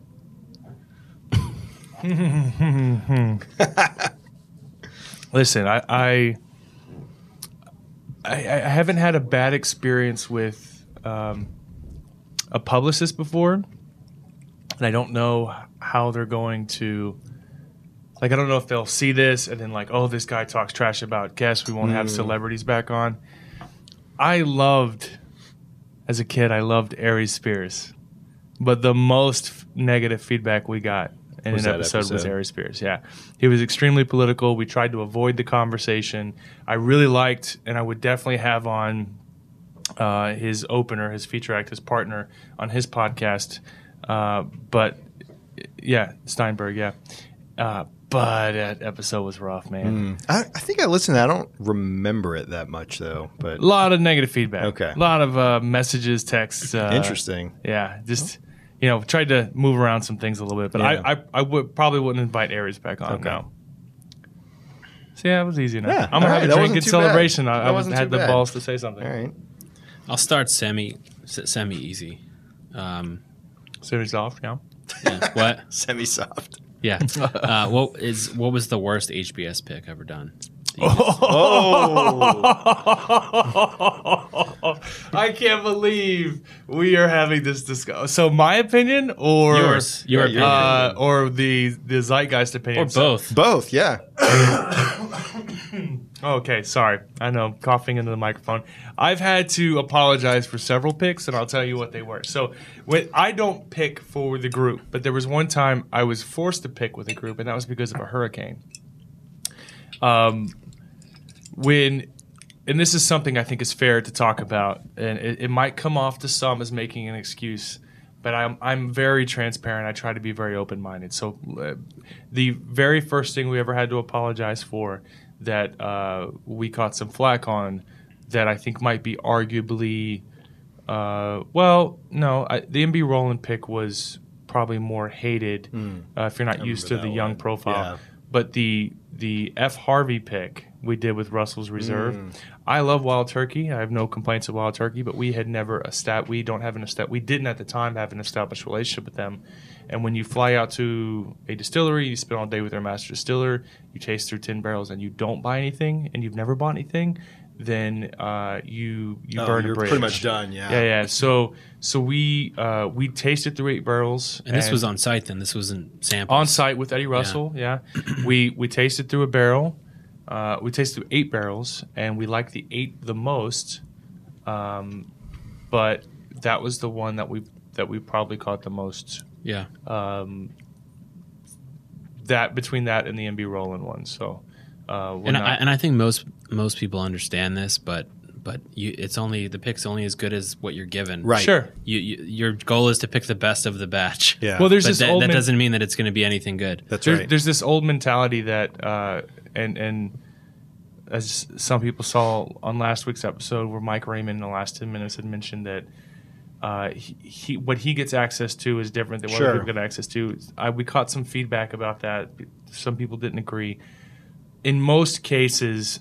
Listen, I haven't had a bad experience with a publicist before, and I don't know how they're going to like I don't know if they'll see this and then like, oh, this guy talks trash about guests. We won't have celebrities back on. As a kid, I loved Aries Spears, but the most negative feedback we got in an episode was Aries Spears. Yeah, he was extremely political. We tried to avoid the conversation. I really liked, and I would definitely have on his opener, his feature act, his partner on his podcast. But yeah, Steinberg. Yeah. But that episode was rough, man. I think I listened to that. I don't remember it that much, though. But A lot of negative feedback. Okay. A lot of messages, texts. Interesting. Yeah, just tried to move around some things a little bit, but Yeah. I probably wouldn't invite Aries back on. Okay. No. So yeah, it was easy enough. Yeah, I'm gonna all have right, a that drink in wasn't too bad. celebration. That I wasn't had too the bad. balls to say something. All right. I'll start semi easy. Series off, yeah. Yeah. What? Semi-soft. Yeah. What was the worst HBS pick ever done? I can't believe we are having this discussion. So my opinion, or Yours. Your opinion. or the zeitgeist opinion, Or both. Both, yeah. Okay, sorry. I know, coughing into the microphone. I've had to apologize for several picks, and I'll tell you what they were. So I don't pick for the group, but there was one time I was forced to pick with a group, and that was because of a hurricane. And this is something I think is fair to talk about, and it might come off to some as making an excuse, but I'm very transparent. I try to be very open-minded. So the very first thing we ever had to apologize for that we caught some flack on that I think might be arguably the MB Roland pick was probably more hated if you're not used to the young profile. Yeah. But the F. Harvey pick we did with Russell's Reserve. I love Wild Turkey. I have no complaints of Wild Turkey, but we had never we didn't at the time have an established relationship with them. And when you fly out to a distillery, you spend all day with their master distiller, you taste through 10 barrels, and you don't buy anything, and you've never bought anything, then you burn a You're bridge. pretty much done, yeah. Yeah. So we tasted through 8 barrels, And this was on site then. This wasn't samples. on site with Eddie Russell. Yeah, we tasted through a barrel. We tasted through 8 barrels, and we liked the 8 the most. But that was the one that we probably caught the most. Yeah. That between that and the MB Roland one. So, I think most people understand this, but the pick's only as good as what you're given. Right. Sure. Your goal is to pick the best of the batch. Yeah. Well, there's But this that, old that doesn't mean that it's going to be anything good. That's There's, right. there's this old mentality that, and as some people saw on last week's episode, where Mike Raymond in the last 10 minutes had mentioned that he what he gets access to is different than what Sure. other people get access to. We caught some feedback about that. Some people didn't agree. In most cases,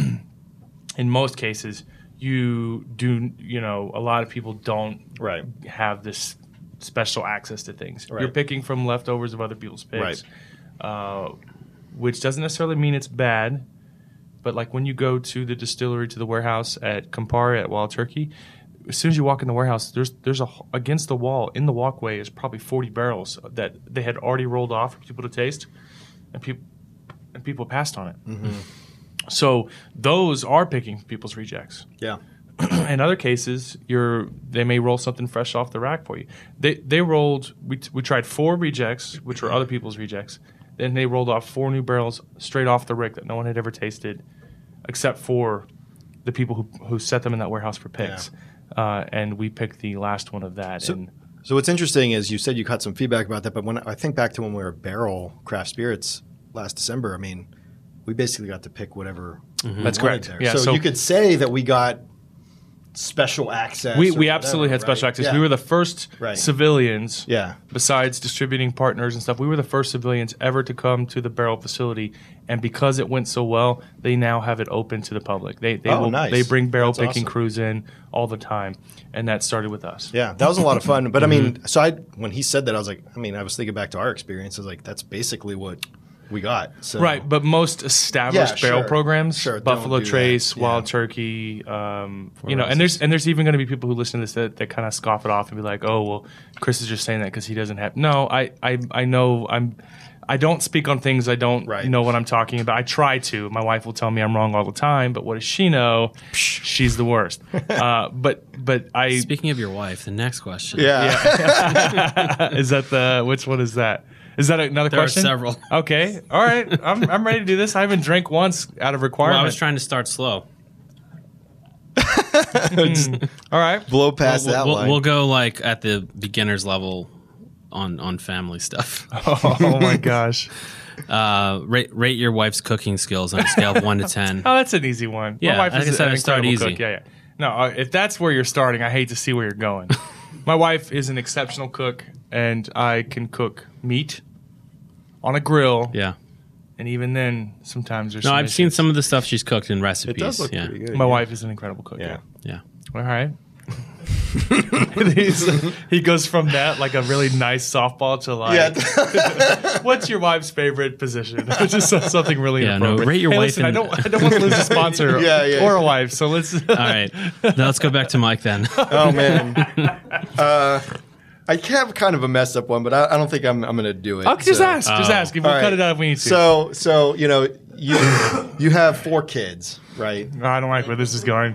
you do. A lot of people don't Right. have this special access to things. Right. You're picking from leftovers of other people's picks, which doesn't necessarily mean it's bad. But like when you go to the distillery, to the warehouse at Campari at Wild Turkey, as soon as you walk in the warehouse, there's against the wall in the walkway is probably 40 barrels that they had already rolled off for people to taste, and people passed on it. Mm-hmm. So those are picking from people's rejects. Yeah. In other cases, they may roll something fresh off the rack for you. They rolled. We tried 4 rejects, which were other people's rejects. Then they rolled off 4 new barrels straight off the rick that no one had ever tasted, except for the people who set them in that warehouse for picks. And we picked the last one of that. So what's interesting is you said you got some feedback about that, but when I think back to when we were at Barrel Craft Spirits last December, I mean, we basically got to pick whatever. That's we wanted correct. there. Yeah, so so- you could say that we got special access. we or absolutely had whatever, special right? access. Yeah. We were the first Right. civilians, Yeah. besides distributing partners and stuff, we were the first civilians ever to come to the Barrel facility. And because it went so well, they now have it open to the public. They nice. They bring barrel That's picking awesome. crews in all the time, and that started with us. Yeah, that was a lot of fun. But I mean, when he said that, I was like, I was thinking back to our experience. I was like, that's basically what we got. So. Right, but most established Yeah, barrel sure. programs, Sure, they Buffalo don't do Trace, that. Wild Yeah. Turkey, and there's even going to be people who listen to this that kind of scoff it off and be like, "Oh, well, Chris is just saying that because he doesn't have." No, I know I don't speak on things I don't Right. know what I'm talking about. I try to. My wife will tell me I'm wrong all the time, but what does she know? She's the worst. But I Speaking of your wife, the next question. Yeah. is that which one is that? Is that another There question? are several. Okay. All right. I'm ready to do this. I haven't drank once out of requirement. Well, I was trying to start slow. All right. Blow past that line. We'll go like at the beginner's level on family stuff. Oh my gosh. Rate your wife's cooking skills on a scale of 1 to 10. Oh, that's an easy one. Yeah, My wife like is I said, an I start incredible easy. cook. Yeah. No, if that's where you're starting, I hate to see where you're going. My wife is an exceptional cook, and I can cook meat on a grill. Yeah. And even then, sometimes there's No, some I've seen issues. some of the stuff she's cooked in It recipes. does look yeah. pretty good. My wife is an incredible cook. Yeah. Yeah. All right. He goes from that, like a really nice softball, to like, Yeah. what's your wife's favorite position? Just something really Yeah, no, inappropriate. rate your Hey, wife listen, I in- don't want to lose a sponsor Yeah, yeah. or a wife, so let's. All right. Now let's go back to Mike then. Oh man. I have kind of a messed up one, but I don't think I'm going to do it. I'll just So- ask. Just ask. If we'll All cut right. it out if we need to. So you have 4 kids, right? No, I don't like where this is going.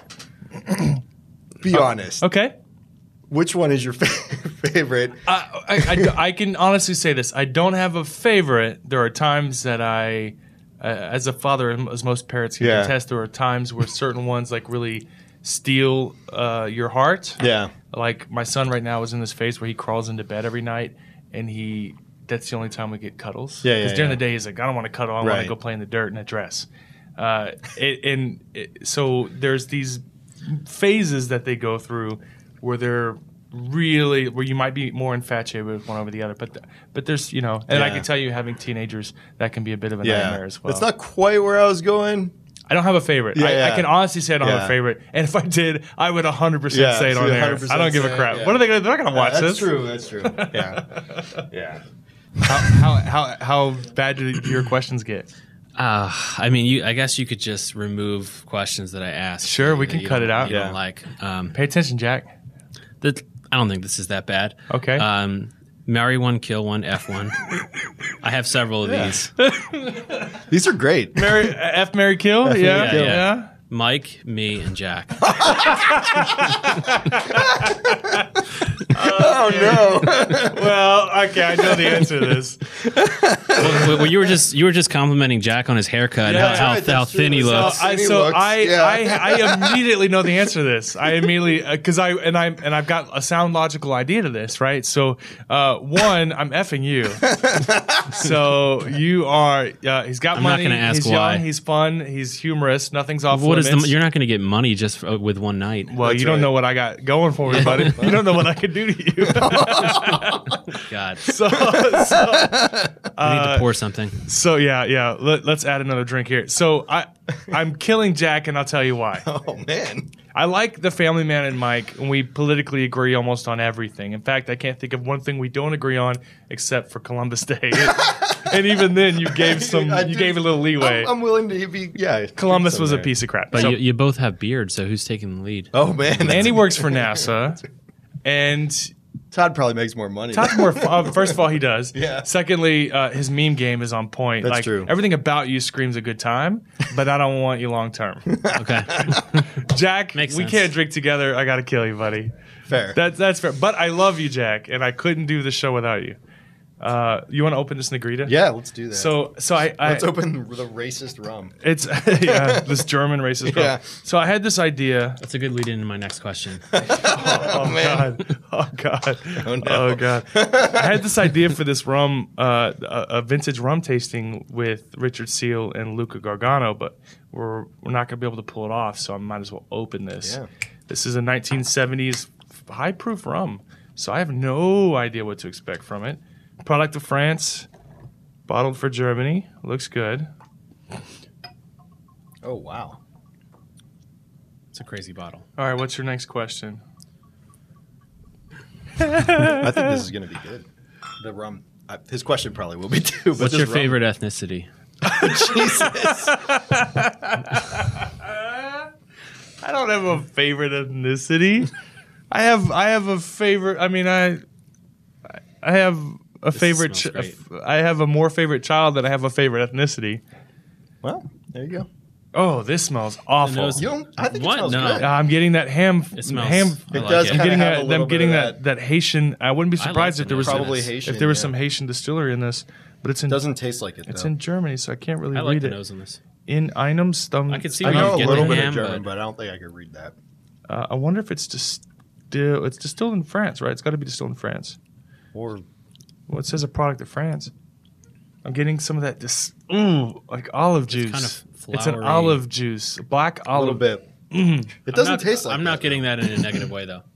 Be honest. Okay. Which one is your favorite? I can honestly say this. I don't have a favorite. There are times that I, as a father, as most parents can Yeah. attest, there are times where certain ones like really steal your heart. Yeah. Like my son right now is in this phase where he crawls into bed every night, and that's the only time we get cuddles. Yeah, yeah, Because during yeah. the day he's like, I don't want to cuddle. I want to Right. go play in the dirt in a dress. So there's these phases that they go through where they're really where you might be more infatuated with one over the other. But there's and I Yeah. can tell you having teenagers that can be a bit of a nightmare as well. It's not quite where I was going. I don't have a favorite. Yeah, I yeah. can honestly say I don't have a Yeah. favorite. And if I did, I would 100% Yeah, say it so on you there. 100% I don't give a say it, crap. yeah. What are they going to? They're not going to watch That's this. true. That's true. Yeah. Yeah. How bad do your questions get? I mean, I guess you could just remove questions that I asked. Sure, we that can you cut don't- it out. You Yeah. don't like. Pay attention, Jack. I don't think this is that bad. Okay. Marry one, kill one, F one. I have several of these. These are great. Marry, kill. Yeah, Kill. yeah. Mike, me, and Jack. Oh no. Well, okay, I know the answer to this. well, you were just complimenting Jack on his haircut, Yeah, and how that's right, that's true. thin he So looks. I- Yeah. I immediately know the answer to this. I immediately because I've got a sound logical idea to this, right? So one, I'm effing you. So you are. He's got I'm not money. gonna ask he's why. young. He's fun. He's humorous. Nothing's off What is limits. you're not going to get money just with one night. Well, That's you don't right. know what I got going for me, buddy. You don't know what I could do to you. God, so I need to pour something. So yeah. Let's add another drink here. So I'm killing Jack, and I'll tell you why. Oh man. I like the Family Man and Mike, and we politically agree almost on everything. In fact, I can't think of one thing we don't agree on except for Columbus Day. And even then, you gave a little leeway. I'm willing to be. Yeah. Columbus keep was some a there. piece of crap. But So, you both have beards, so who's taking the lead? Oh man. Andy works for NASA, and Todd probably makes more money. Todd's more fun. First of all, he does. Yeah. Secondly, his meme game is on point. That's like, true. Everything about you screams a good time, but I don't want you long term. Okay, Jack, Makes we sense. can't drink together. I got to kill you, buddy. Fair. That's fair. But I love you, Jack, and I couldn't do the show without you. You want to open this Negrita? Yeah. Let's do that. So I let's open the racist rum. it's this German racist. Yeah. Yeah. So I had this idea. that's a good lead into my next question. Oh man. God. Oh God. Oh, no. Oh God. I had this idea for this rum, a vintage rum tasting with Richard Seal and Luca Gargano, but we're not gonna be able to pull it off. So I might as well open this. Yeah. This is a 1970s high proof rum, so I have no idea what to expect from it. Product of France, bottled for Germany. Looks good. Oh wow. It's a crazy bottle. All right, what's your next question? I think this is going to be good. The rum. His question probably will be too. But What's this your rum- favorite ethnicity? Jesus. I don't have a favorite ethnicity. I have a favorite. I mean, I have a favorite. smells I have a more favorite child than I have a favorite ethnicity. Well, there you go. Oh, this smells awful. nose- You don't, I think What? it smells No. good. I'm getting that ham. It smells. ham. I It like does it. I'm kinda getting have a that. little I'm getting bit of that Haitian. I wouldn't be I like surprised the if there was nose. some, Probably If Haitian. if there was yeah. some Haitian distillery in this, but it's in It doesn't taste like it, it's though. in Germany, so I can't really I like read the it. nose on this. In einem Stum. I could see I where know you a get little the bit ham, of German, but but I don't think I could read that. I wonder if it's distilled in France, right? It's got to be distilled in France. Or Well, it says a product of France. I'm getting some of that like olive juice. kind of It's an flowery. olive juice, black a little olive. bit. It doesn't taste like I'm that, not getting that in a negative way, though.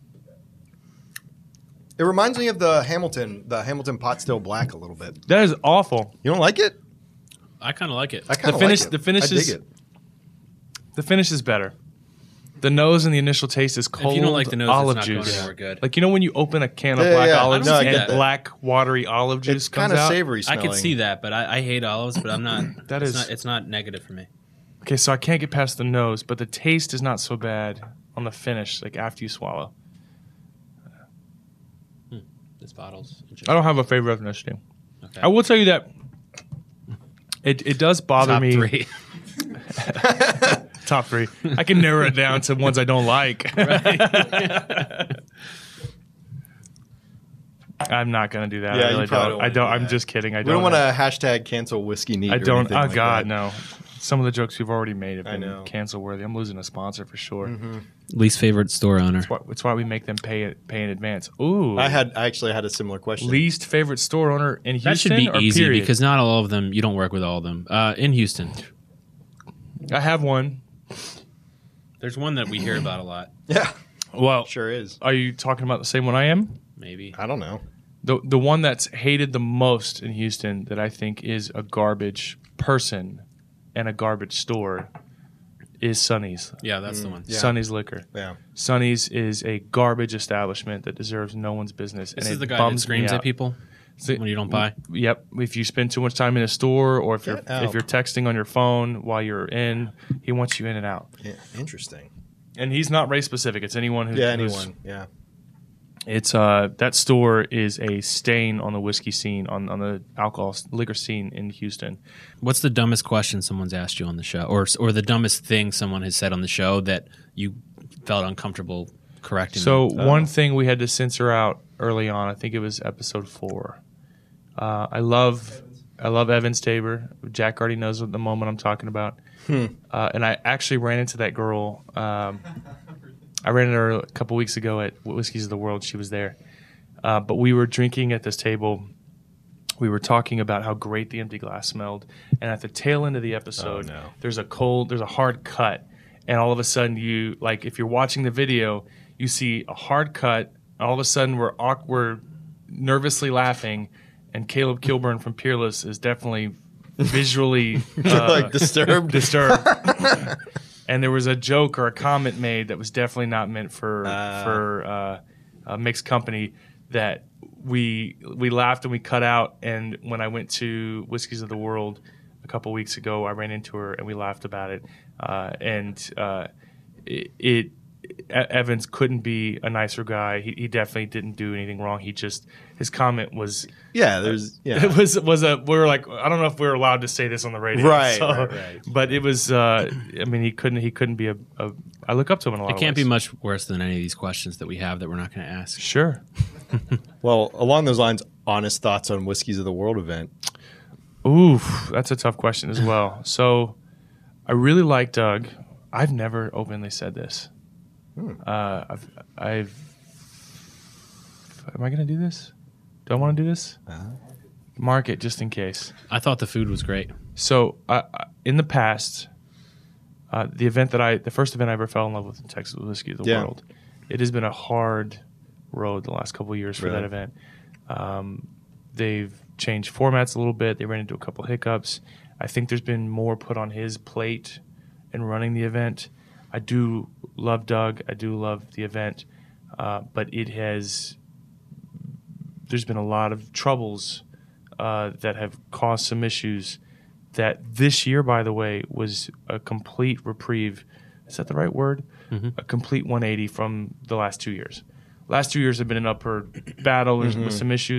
It reminds me of the Hamilton pot still black a little bit. That is awful. You don't like it? I kind of like it. I kind of finish- like it. the finish I dig is- it. The finish is better. The nose and the initial taste is cold. If you don't like the nose, olive it's not juice. going anywhere good. Like when you open a can of Yeah, black yeah. olives I don't see and that. black watery olive juice It's comes kind of out. savory I smelling. could see that, but I hate olives. But I'm not. That it's is- not, it's not negative for me. Okay, so I can't get past the nose, but the taste is not so bad on the finish. Like after you swallow, This bottle's I don't have a favorite ethnicity. okay. I will tell you that it does bother Top me. 3. Top 3. I can narrow it down to ones I don't like. I'm not gonna do that. Yeah, I you really probably don't. don't I wanna don't. do I'm that. just kidding. I We don't. don't want to hashtag cancel whiskey neat. I or don't. anything Oh like God, that. no. Some of the jokes we've already made have I been know. cancel worthy. I'm losing a sponsor for sure. Least favorite store owner. It's why we make them pay in advance. Ooh. I actually had a similar question. least favorite store owner in Houston. That should be or easy period? because not all of them. You don't work with all of them. In Houston, I have one. there's one that we hear about a lot. Yeah, Well, sure is. are you talking about the same one I am? Maybe. I don't know. The one that's hated the most in Houston that I think is a garbage person and a garbage store is Sonny's. Yeah, that's the one. Yeah. Sonny's Liquor. Yeah. Sonny's is a garbage establishment that deserves no one's business. This and is it the guy that bums me screams out. at people So- when you don't buy. Yep. If you spend too much time in a store, or if Get out. you're texting on your phone while you're in, he wants you in and out. Yeah. Interesting. And he's not race specific. It's anyone who. Yeah, who's- anyone. Yeah. It's that store is a stain on the whiskey scene, on the liquor scene in Houston. What's the dumbest question someone's asked you on the show, or the dumbest thing someone has said on the show that you felt uncomfortable correcting? So them? one thing we had to censor out early on, I think it was episode 4. I love Evans Tabor. Jack already knows what the moment I'm talking about. And I actually ran into that girl. I ran into her a couple weeks ago at Whiskeys of the World. She was there. But we were drinking at this table. We were talking about how great the empty glass smelled. And at the tail end of the episode, Oh, no. there's a hard cut. And all of a sudden you, like, if you're watching the video, you see a hard cut. All of a sudden we're nervously laughing. And Caleb Kilburn from Peerless is definitely visually Like disturbed. disturbed. And there was a joke or a comment made that was definitely not meant for a mixed company that we laughed and we cut out. And when I went to Whiskeys of the World a couple weeks ago, I ran into her and we laughed about it. Evans couldn't be a nicer guy. He definitely didn't do anything wrong. His comment was Yeah. There's. Yeah. it was we were like, I don't know if we were allowed to say this on the radio, Right, right. But it was. I mean, he couldn't be a. I look up to him in a lot. it of can't ways. be much worse than any of these questions that we have that we're not going to ask. Sure. Well, along those lines, honest thoughts on Whiskeys of the World event. Oof, that's a tough question as well. So, I really like Doug. I've never openly said this. I've. Am I going to do this? Do I want to do this? Mark it just in case. I thought the food was great. So, in the past, the first event I ever fell in love with in Texas was Whiskey of the Yeah. World. It has been a hard road the last couple of years for that Really? event. They've changed formats a little bit. They ran into a couple hiccups. I think there's been more put on his plate in running the event. I do love Doug. I do love the event, but there's been a lot of troubles that have caused some issues. That this year, by the way, was a complete reprieve. Is that the right word? A complete 180 from the last 2 years. Last 2 years have been an upward battle. There's been some issues.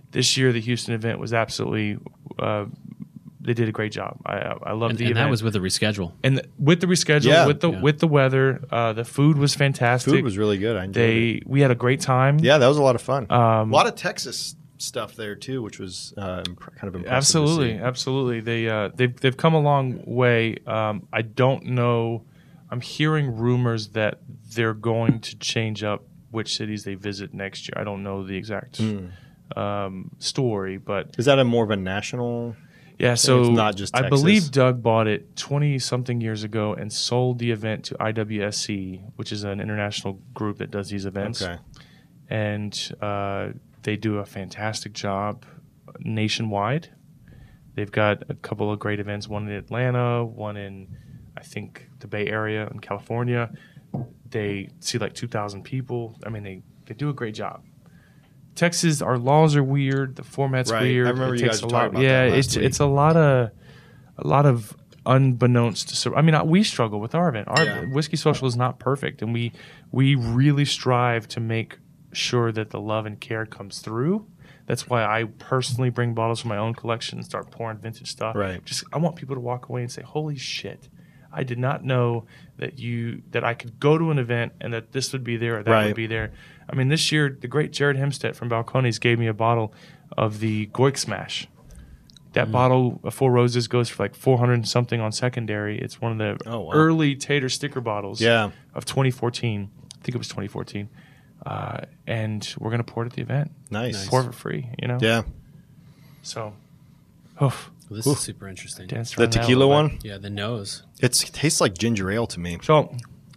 this year the Houston event was absolutely. They did a great job. I love the event. And that was with the reschedule. And with the reschedule, with the weather, the food was fantastic. Food was really good. I enjoyed it. We had a great time. Yeah, that was a lot of fun. A lot of Texas stuff there too, which was kind of impressive. Absolutely. They've come a long way. I don't know. I'm hearing rumors that they're going to change up which cities they visit next year. I don't know the exact story, but is that a more of a national? Yeah, so it's not just Texas. I believe Doug bought it 20-something years ago and sold the event to IWSC, which is an international group that does these events. Okay. And they do a fantastic job nationwide. They've got a couple of great events, one in Atlanta, one in, I think, the Bay Area in California. They see like 2,000 people. I mean, they do a great job. Texas, our laws are weird. The format's weird. I remember you guys talking about that last week. It's a lot of unbeknownst to. I mean, we struggle with our event. Our Whiskey Social is not perfect, and we really strive to make sure that the love and care comes through. That's why I personally bring bottles from my own collection and start pouring vintage stuff. Right. I want people to walk away and say, "Holy shit! I did not know that I could go to an event and that this would be there or that would be there." I mean, this year, the great Jared Hemstedt from Balcones gave me a bottle of the Goik Smash. That bottle of Four Roses goes for like 400 something on secondary. It's one of the early Tater sticker bottles of 2014. I think it was 2014. And we're going to pour it at the event. Nice. Pour it for free, you know? Yeah. So, This is super interesting. The tequila one? Yeah, the nose. It tastes like ginger ale to me. So,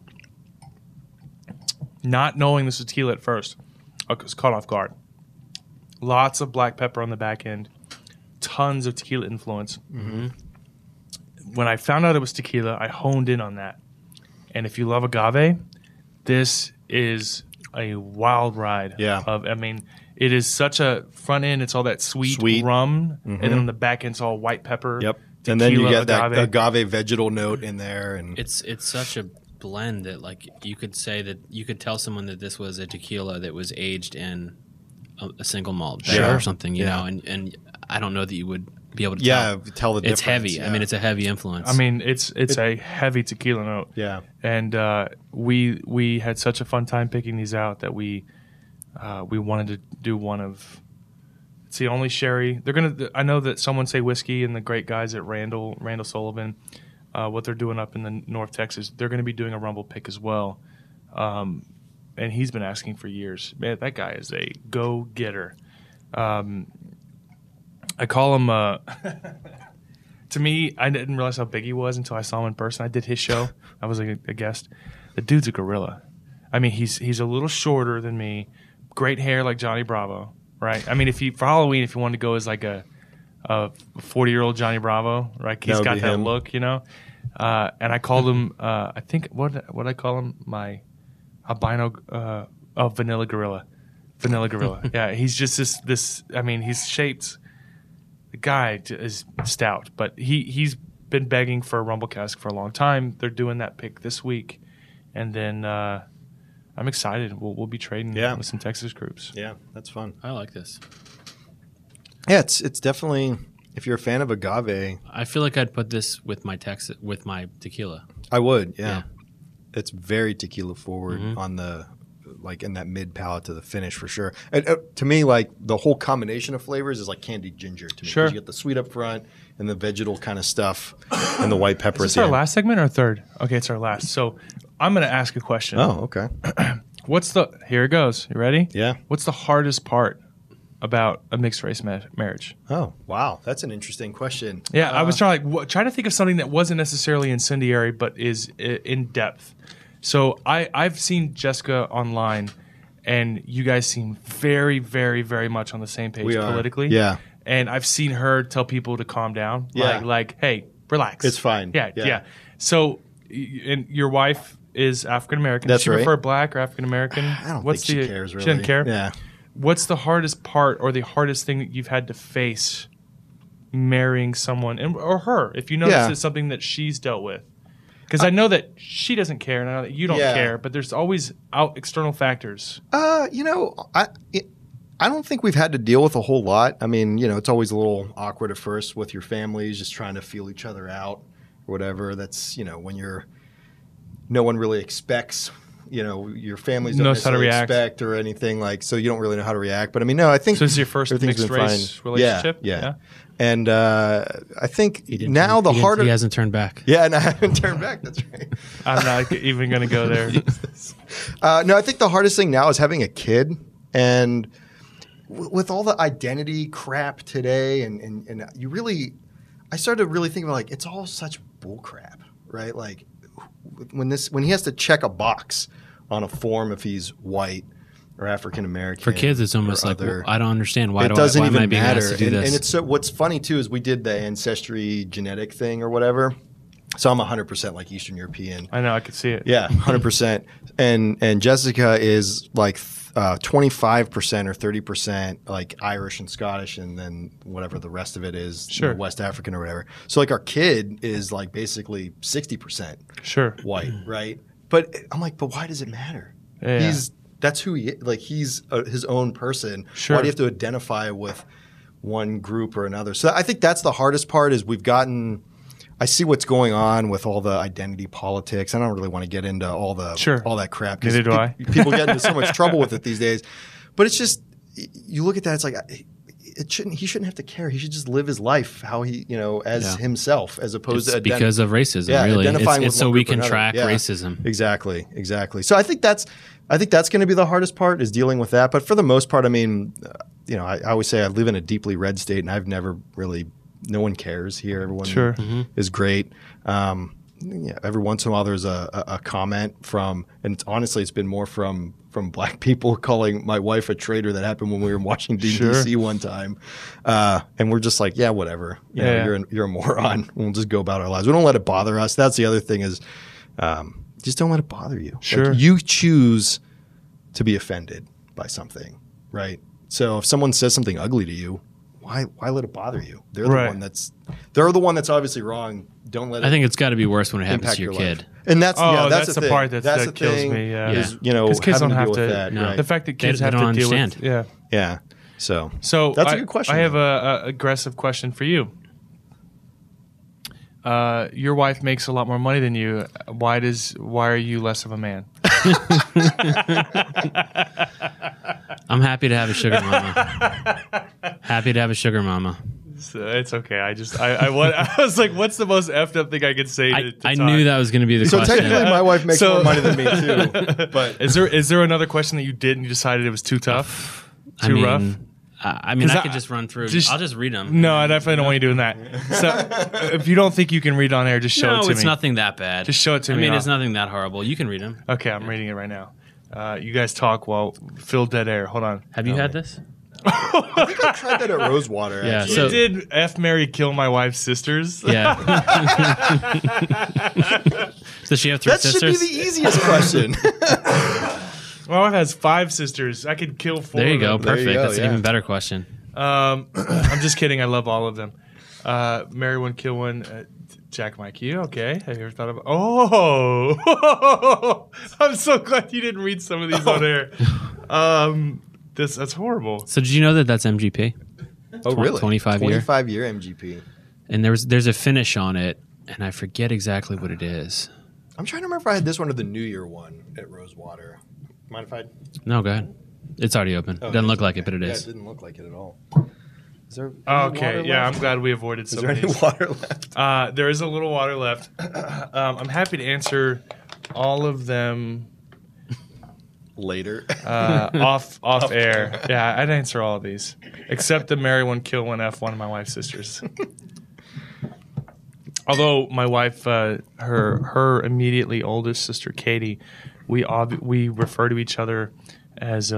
not knowing this was tequila at first, I was caught off guard. Lots of black pepper on the back end. Tons of tequila influence. Mm-hmm. When I found out it was tequila, I honed in on that. And if you love agave, this is a wild ride. Yeah. It is such a front end. It's all that sweet rum, and then on the back end, it's all white pepper. Yep. Tequila, and then you get agave. that agave vegetal note in there, and it's such a blend that like you could say that you could tell someone that this was a tequila that was aged in a single malt barrel or something, you know, and I don't know that you would be able to tell the difference. It's heavy. Yeah. I mean, it's a heavy influence. I mean, it's a heavy tequila note. Yeah. And we had such a fun time picking these out that we wanted to do one of. It's the only sherry. I know that someone say whiskey and the great guys at Randall Sullivan, what they're doing up in the North Texas, they're going to be doing a rumble pick as well. And he's been asking for years. Man, that guy is a go-getter. I call him. To me, I didn't realize how big he was until I saw him in person. I did his show. I was a guest. The dude's a gorilla. I mean, he's a little shorter than me. Great hair like Johnny Bravo, right? I mean, for Halloween, if you wanted to go as like a 40-year-old Johnny Bravo, right? He's got that look, you know. And I called him. I think what I call him, my albino vanilla gorilla. Vanilla gorilla. Yeah, he's just this. I mean, he's shaped. The guy is stout, but he's been begging for a rumble cask for a long time. They're doing that pick this week, and then I'm excited. We'll be trading with some Texas groups. Yeah, that's fun. I like this. Yeah, it's definitely, if you're a fan of agave, I feel like I'd put this with my tequila. I would. Yeah, it's very tequila forward on the. Like in that mid palate to the finish for sure. And, to me, like the whole combination of flavors is like candied ginger to me. Sure. You get the sweet up front and the vegetal kind of stuff and the white pepper. Is this our last segment or third? Okay, it's our last. So I'm going to ask a question. Oh, okay. Here it goes. You ready? Yeah. What's the hardest part about a mixed race marriage? Oh, wow. That's an interesting question. Yeah, I was trying to think of something that wasn't necessarily incendiary but is in depth. So I've seen Jessica online, and you guys seem very, very, very much on the same page politically. Yeah. And I've seen her tell people to calm down. Yeah. Like, hey, relax. It's fine. Yeah. So, and your wife is African American. That's Does she right. prefer black or African American? I don't think she cares really. She doesn't care? Yeah. What's the hardest part or the hardest thing that you've had to face marrying someone, or her, if you notice it's something that she's dealt with? Because I know that she doesn't care, and I know that you don't care, but there's always external factors. I I don't think we've had to deal with a whole lot. I mean, it's always a little awkward at first with your families, just trying to feel each other out or whatever. That's, when no one really expects, your families don't Knows how to necessarily react. expect or anything so you don't really know how to react. But I mean, no, I think. So this is your first everything's mixed been race fine. relationship? Yeah. And I think now the He harder. hasn't turned back. Yeah, and I haven't turned back. That's right. I'm not even going to go there. No, I think the hardest thing now is having a kid, and with all the identity crap today, and I started really thinking about it's all such bull crap, right? Like when he has to check a box on a form if he's white or African American. For kids, it's almost like, well, I don't understand. Why it doesn't why even am I being matter. asked to do this? And it's so, what's funny too is we did the ancestry genetic thing or whatever. So I'm 100% like Eastern European. I know, I could see it. Yeah, 100%. And Jessica is like 25% or 30% like Irish and Scottish, and then whatever the rest of it is, Sure. West African or whatever. So like our kid is like basically 60% Sure. white, right? But I'm like, but why does it matter? Yeah. That's who he is. Like he's his own person. Sure. Why do you have to identify with one group or another? So I think that's the hardest part is I see what's going on with all the identity politics. I don't really want to get into all that crap. 'Cause Neither do I. People get into so much trouble with it these days. But it's just, you look at that, it's like, he shouldn't have to care. He should just live his life how he, as himself, as opposed It's to because of racism, yeah, really. identifying It's with so one we group or can another. track Yeah. racism. Exactly. So I think that's going to be the hardest part is dealing with that. But for the most part, I mean, I always say I live in a deeply red state, and I've never really. No one cares here. Everyone Sure. is great. Every once in a while, there's a comment from, and it's been more from black people calling my wife a traitor. That happened when we were in Washington Sure. D.C. one time, and we're just like, yeah, whatever. You're a moron. We'll just go about our lives. We don't let it bother us. That's the other thing is, just don't let it bother you. Sure. Like, you choose to be offended by something, right? So if someone says something ugly to you, why let it bother you? They're Right. the one that's obviously wrong. Don't let it I think it's got to be worse when it happens impact to your life. kid. And that's that's the the thing. part that the kills thing me, yeah. is, Because kids having don't have deal to. with that, no. right? The fact that kids They have don't to deal understand. with. Yeah. Yeah. So That's a good question. I have a aggressive question for you. Your wife makes a lot more money than you. Why are you less of a man? I'm happy to have a sugar mama. Happy to have a sugar mama. So it's okay. I was like, what's the most effed up thing I could say? I to knew that was going to be the So question. technically, my wife makes So- more money than me too. But Is there another question that you did and you decided it was too tough, too rough? I 'Cause could just run through. I'll just read them. No, I definitely don't want you doing that. So if you don't think you can read on air, just show it to it's me. nothing that bad. Just show it to I me. mean, and it's nothing that horrible. You can read them. Okay, I'm reading it right now. You guys talk while fill dead air. Hold on. Have you had this? I think I tried that at Rosewater. Yeah, Actually. so- You did F, Marry, kill my wife's sisters? Yeah. Does she have three that should be sisters? the easiest question. My wife has 5 sisters. I could kill 4 There you of go. them. There you Perfect. go, That's an yeah. even better question. I'm just kidding. I love all of them. Marry one, kill one. Jack Mike, you okay? Have you ever thought about? Oh, I'm so glad you didn't read some of these on air. That's horrible. So did you know that that's MGP? Oh, really? 25 year? 25-year MGP. And there's a finish on it, and I forget exactly what it is. I'm trying to remember if I had this one or the New Year one at Rosewater. Mind if I? No, go ahead. It's already open. Doesn't look like it, but it Yeah, is. it didn't look like it at all. Is there any Okay, water yeah, left? I'm glad we avoided Is some there of any these. water left? There is a little water left. I'm happy to answer all of them Later. off air. Yeah, I'd answer all of these except the marry one, kill one, F one of my wife's sisters. Although my wife, her immediately oldest sister, Katie, we refer to each other as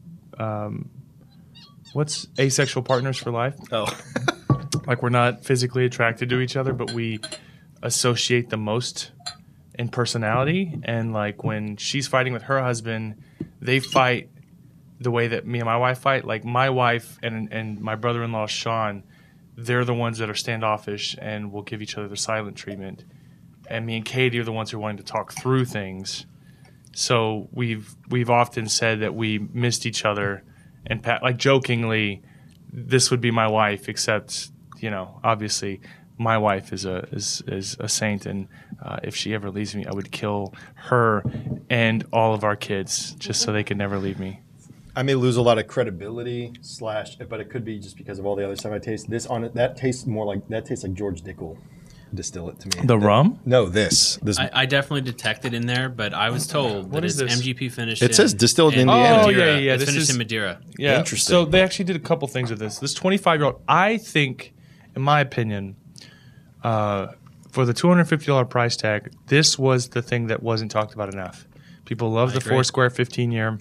what's asexual partners for life. Oh. Like we're not physically attracted to each other, but we associate the most in personality. And like when she's fighting with her husband, they fight the way that me and my wife fight. Like my wife and my brother-in-law Sean, they're the ones that are standoffish and will give each other the silent treatment. And me and Katie are the ones who are wanting to talk through things. So we've often said that we missed each other and like jokingly, this would be my wife, except obviously my wife is a saint, and if she ever leaves me, I would kill her and all of our kids just so they could never leave me. I may lose a lot of credibility but it could be just because of all the other stuff I taste. That tastes like George Dickel distillate to me. Rum? No, this. I definitely detected in there, but I was told that it's MGP finished. It says distilled in Indiana. Indiana. Yeah. It's This finished is in Madeira. Yeah. Interesting. So they actually did a couple things with this. This 25-year-old, I think, in my opinion, for the $250 price tag, this was the thing that wasn't talked about enough. People love the Foursquare 15-year.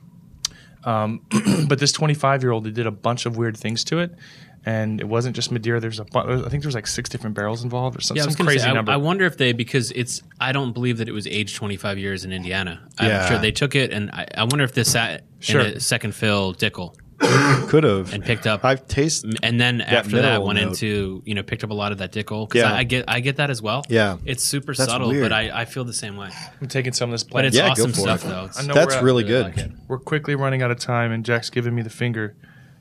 But this 25-year-old, they did a bunch of weird things to it. And it wasn't just Madeira. I think there's like 6 different barrels involved or some crazy number. I wonder if because I don't believe that it was aged 25 years in Indiana. I'm sure they took it, and I wonder if this sat in a second fill Dickel. Could have. And picked up. I've tasted. And then after that went note. into, picked up a lot of that Dickel. Because I get that as well. Yeah. It's super That's subtle, weird. but I feel the same way. I'm taking some of this But plant. it's Yeah, awesome go for stuff, it. though. I know That's we're really really good. like it. We're quickly running out of time, and Jack's giving me the finger.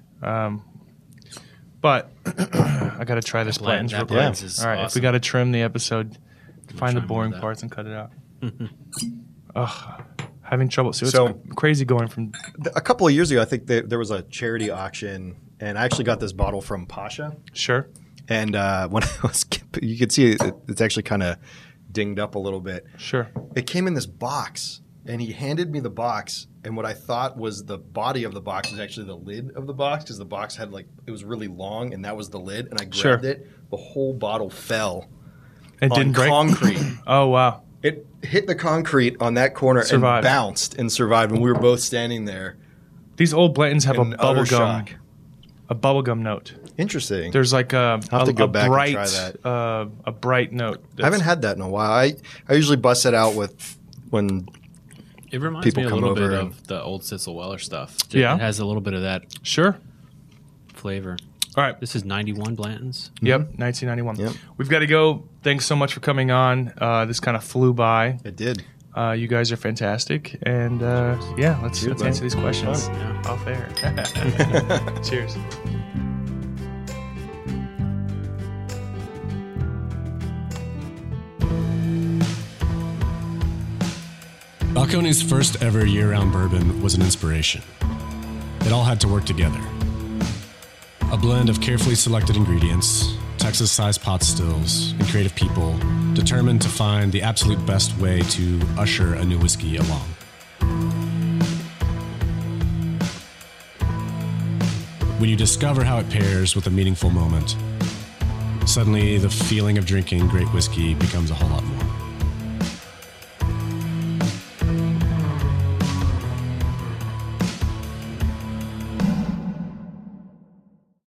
But I got to try this Blanton's real quick. Blanton's is All right, if we awesome. got to trim the episode, find the try more boring of that. parts and cut it out. Ugh, having trouble. So So- it's crazy going from. A couple of years ago, I think there was a charity auction, and I actually got this bottle from Pasha. Sure. And when I was, you could see it's actually kind of dinged up a little bit. Sure. It came in this box, and he handed me the box, and what I thought was the body of the box was actually the lid of the box, because the box had it was really long, and that was the lid, and I grabbed it. The whole bottle fell It on didn't break. concrete. Oh wow. It hit the concrete on that corner Survived. and bounced and survived, and we were both standing there. These old Blantons have In utter shock. a bubblegum note. Interesting. There's like a I'll have to go back and bright try that. a bright note. I haven't had that in a while. I usually bust it out when It reminds People me a come little bit over and- of the old Sissel Weller stuff. Yeah? It has a little bit of that Sure. flavor. All right. This is 91 Blanton's. Yep, 1991. Yep. We've got to go. Thanks so much for coming on. This kind of flew by. it did. You guys are fantastic, and let's Cheers, answer buddy. these questions Fun. Yeah. off air. Cheers. Balcones' first ever year-round bourbon was an inspiration. It all had to work together. A blend of carefully selected ingredients, Texas-sized pot stills, and creative people determined to find the absolute best way to usher a new whiskey along. When you discover how it pairs with a meaningful moment, suddenly the feeling of drinking great whiskey becomes a whole lot more.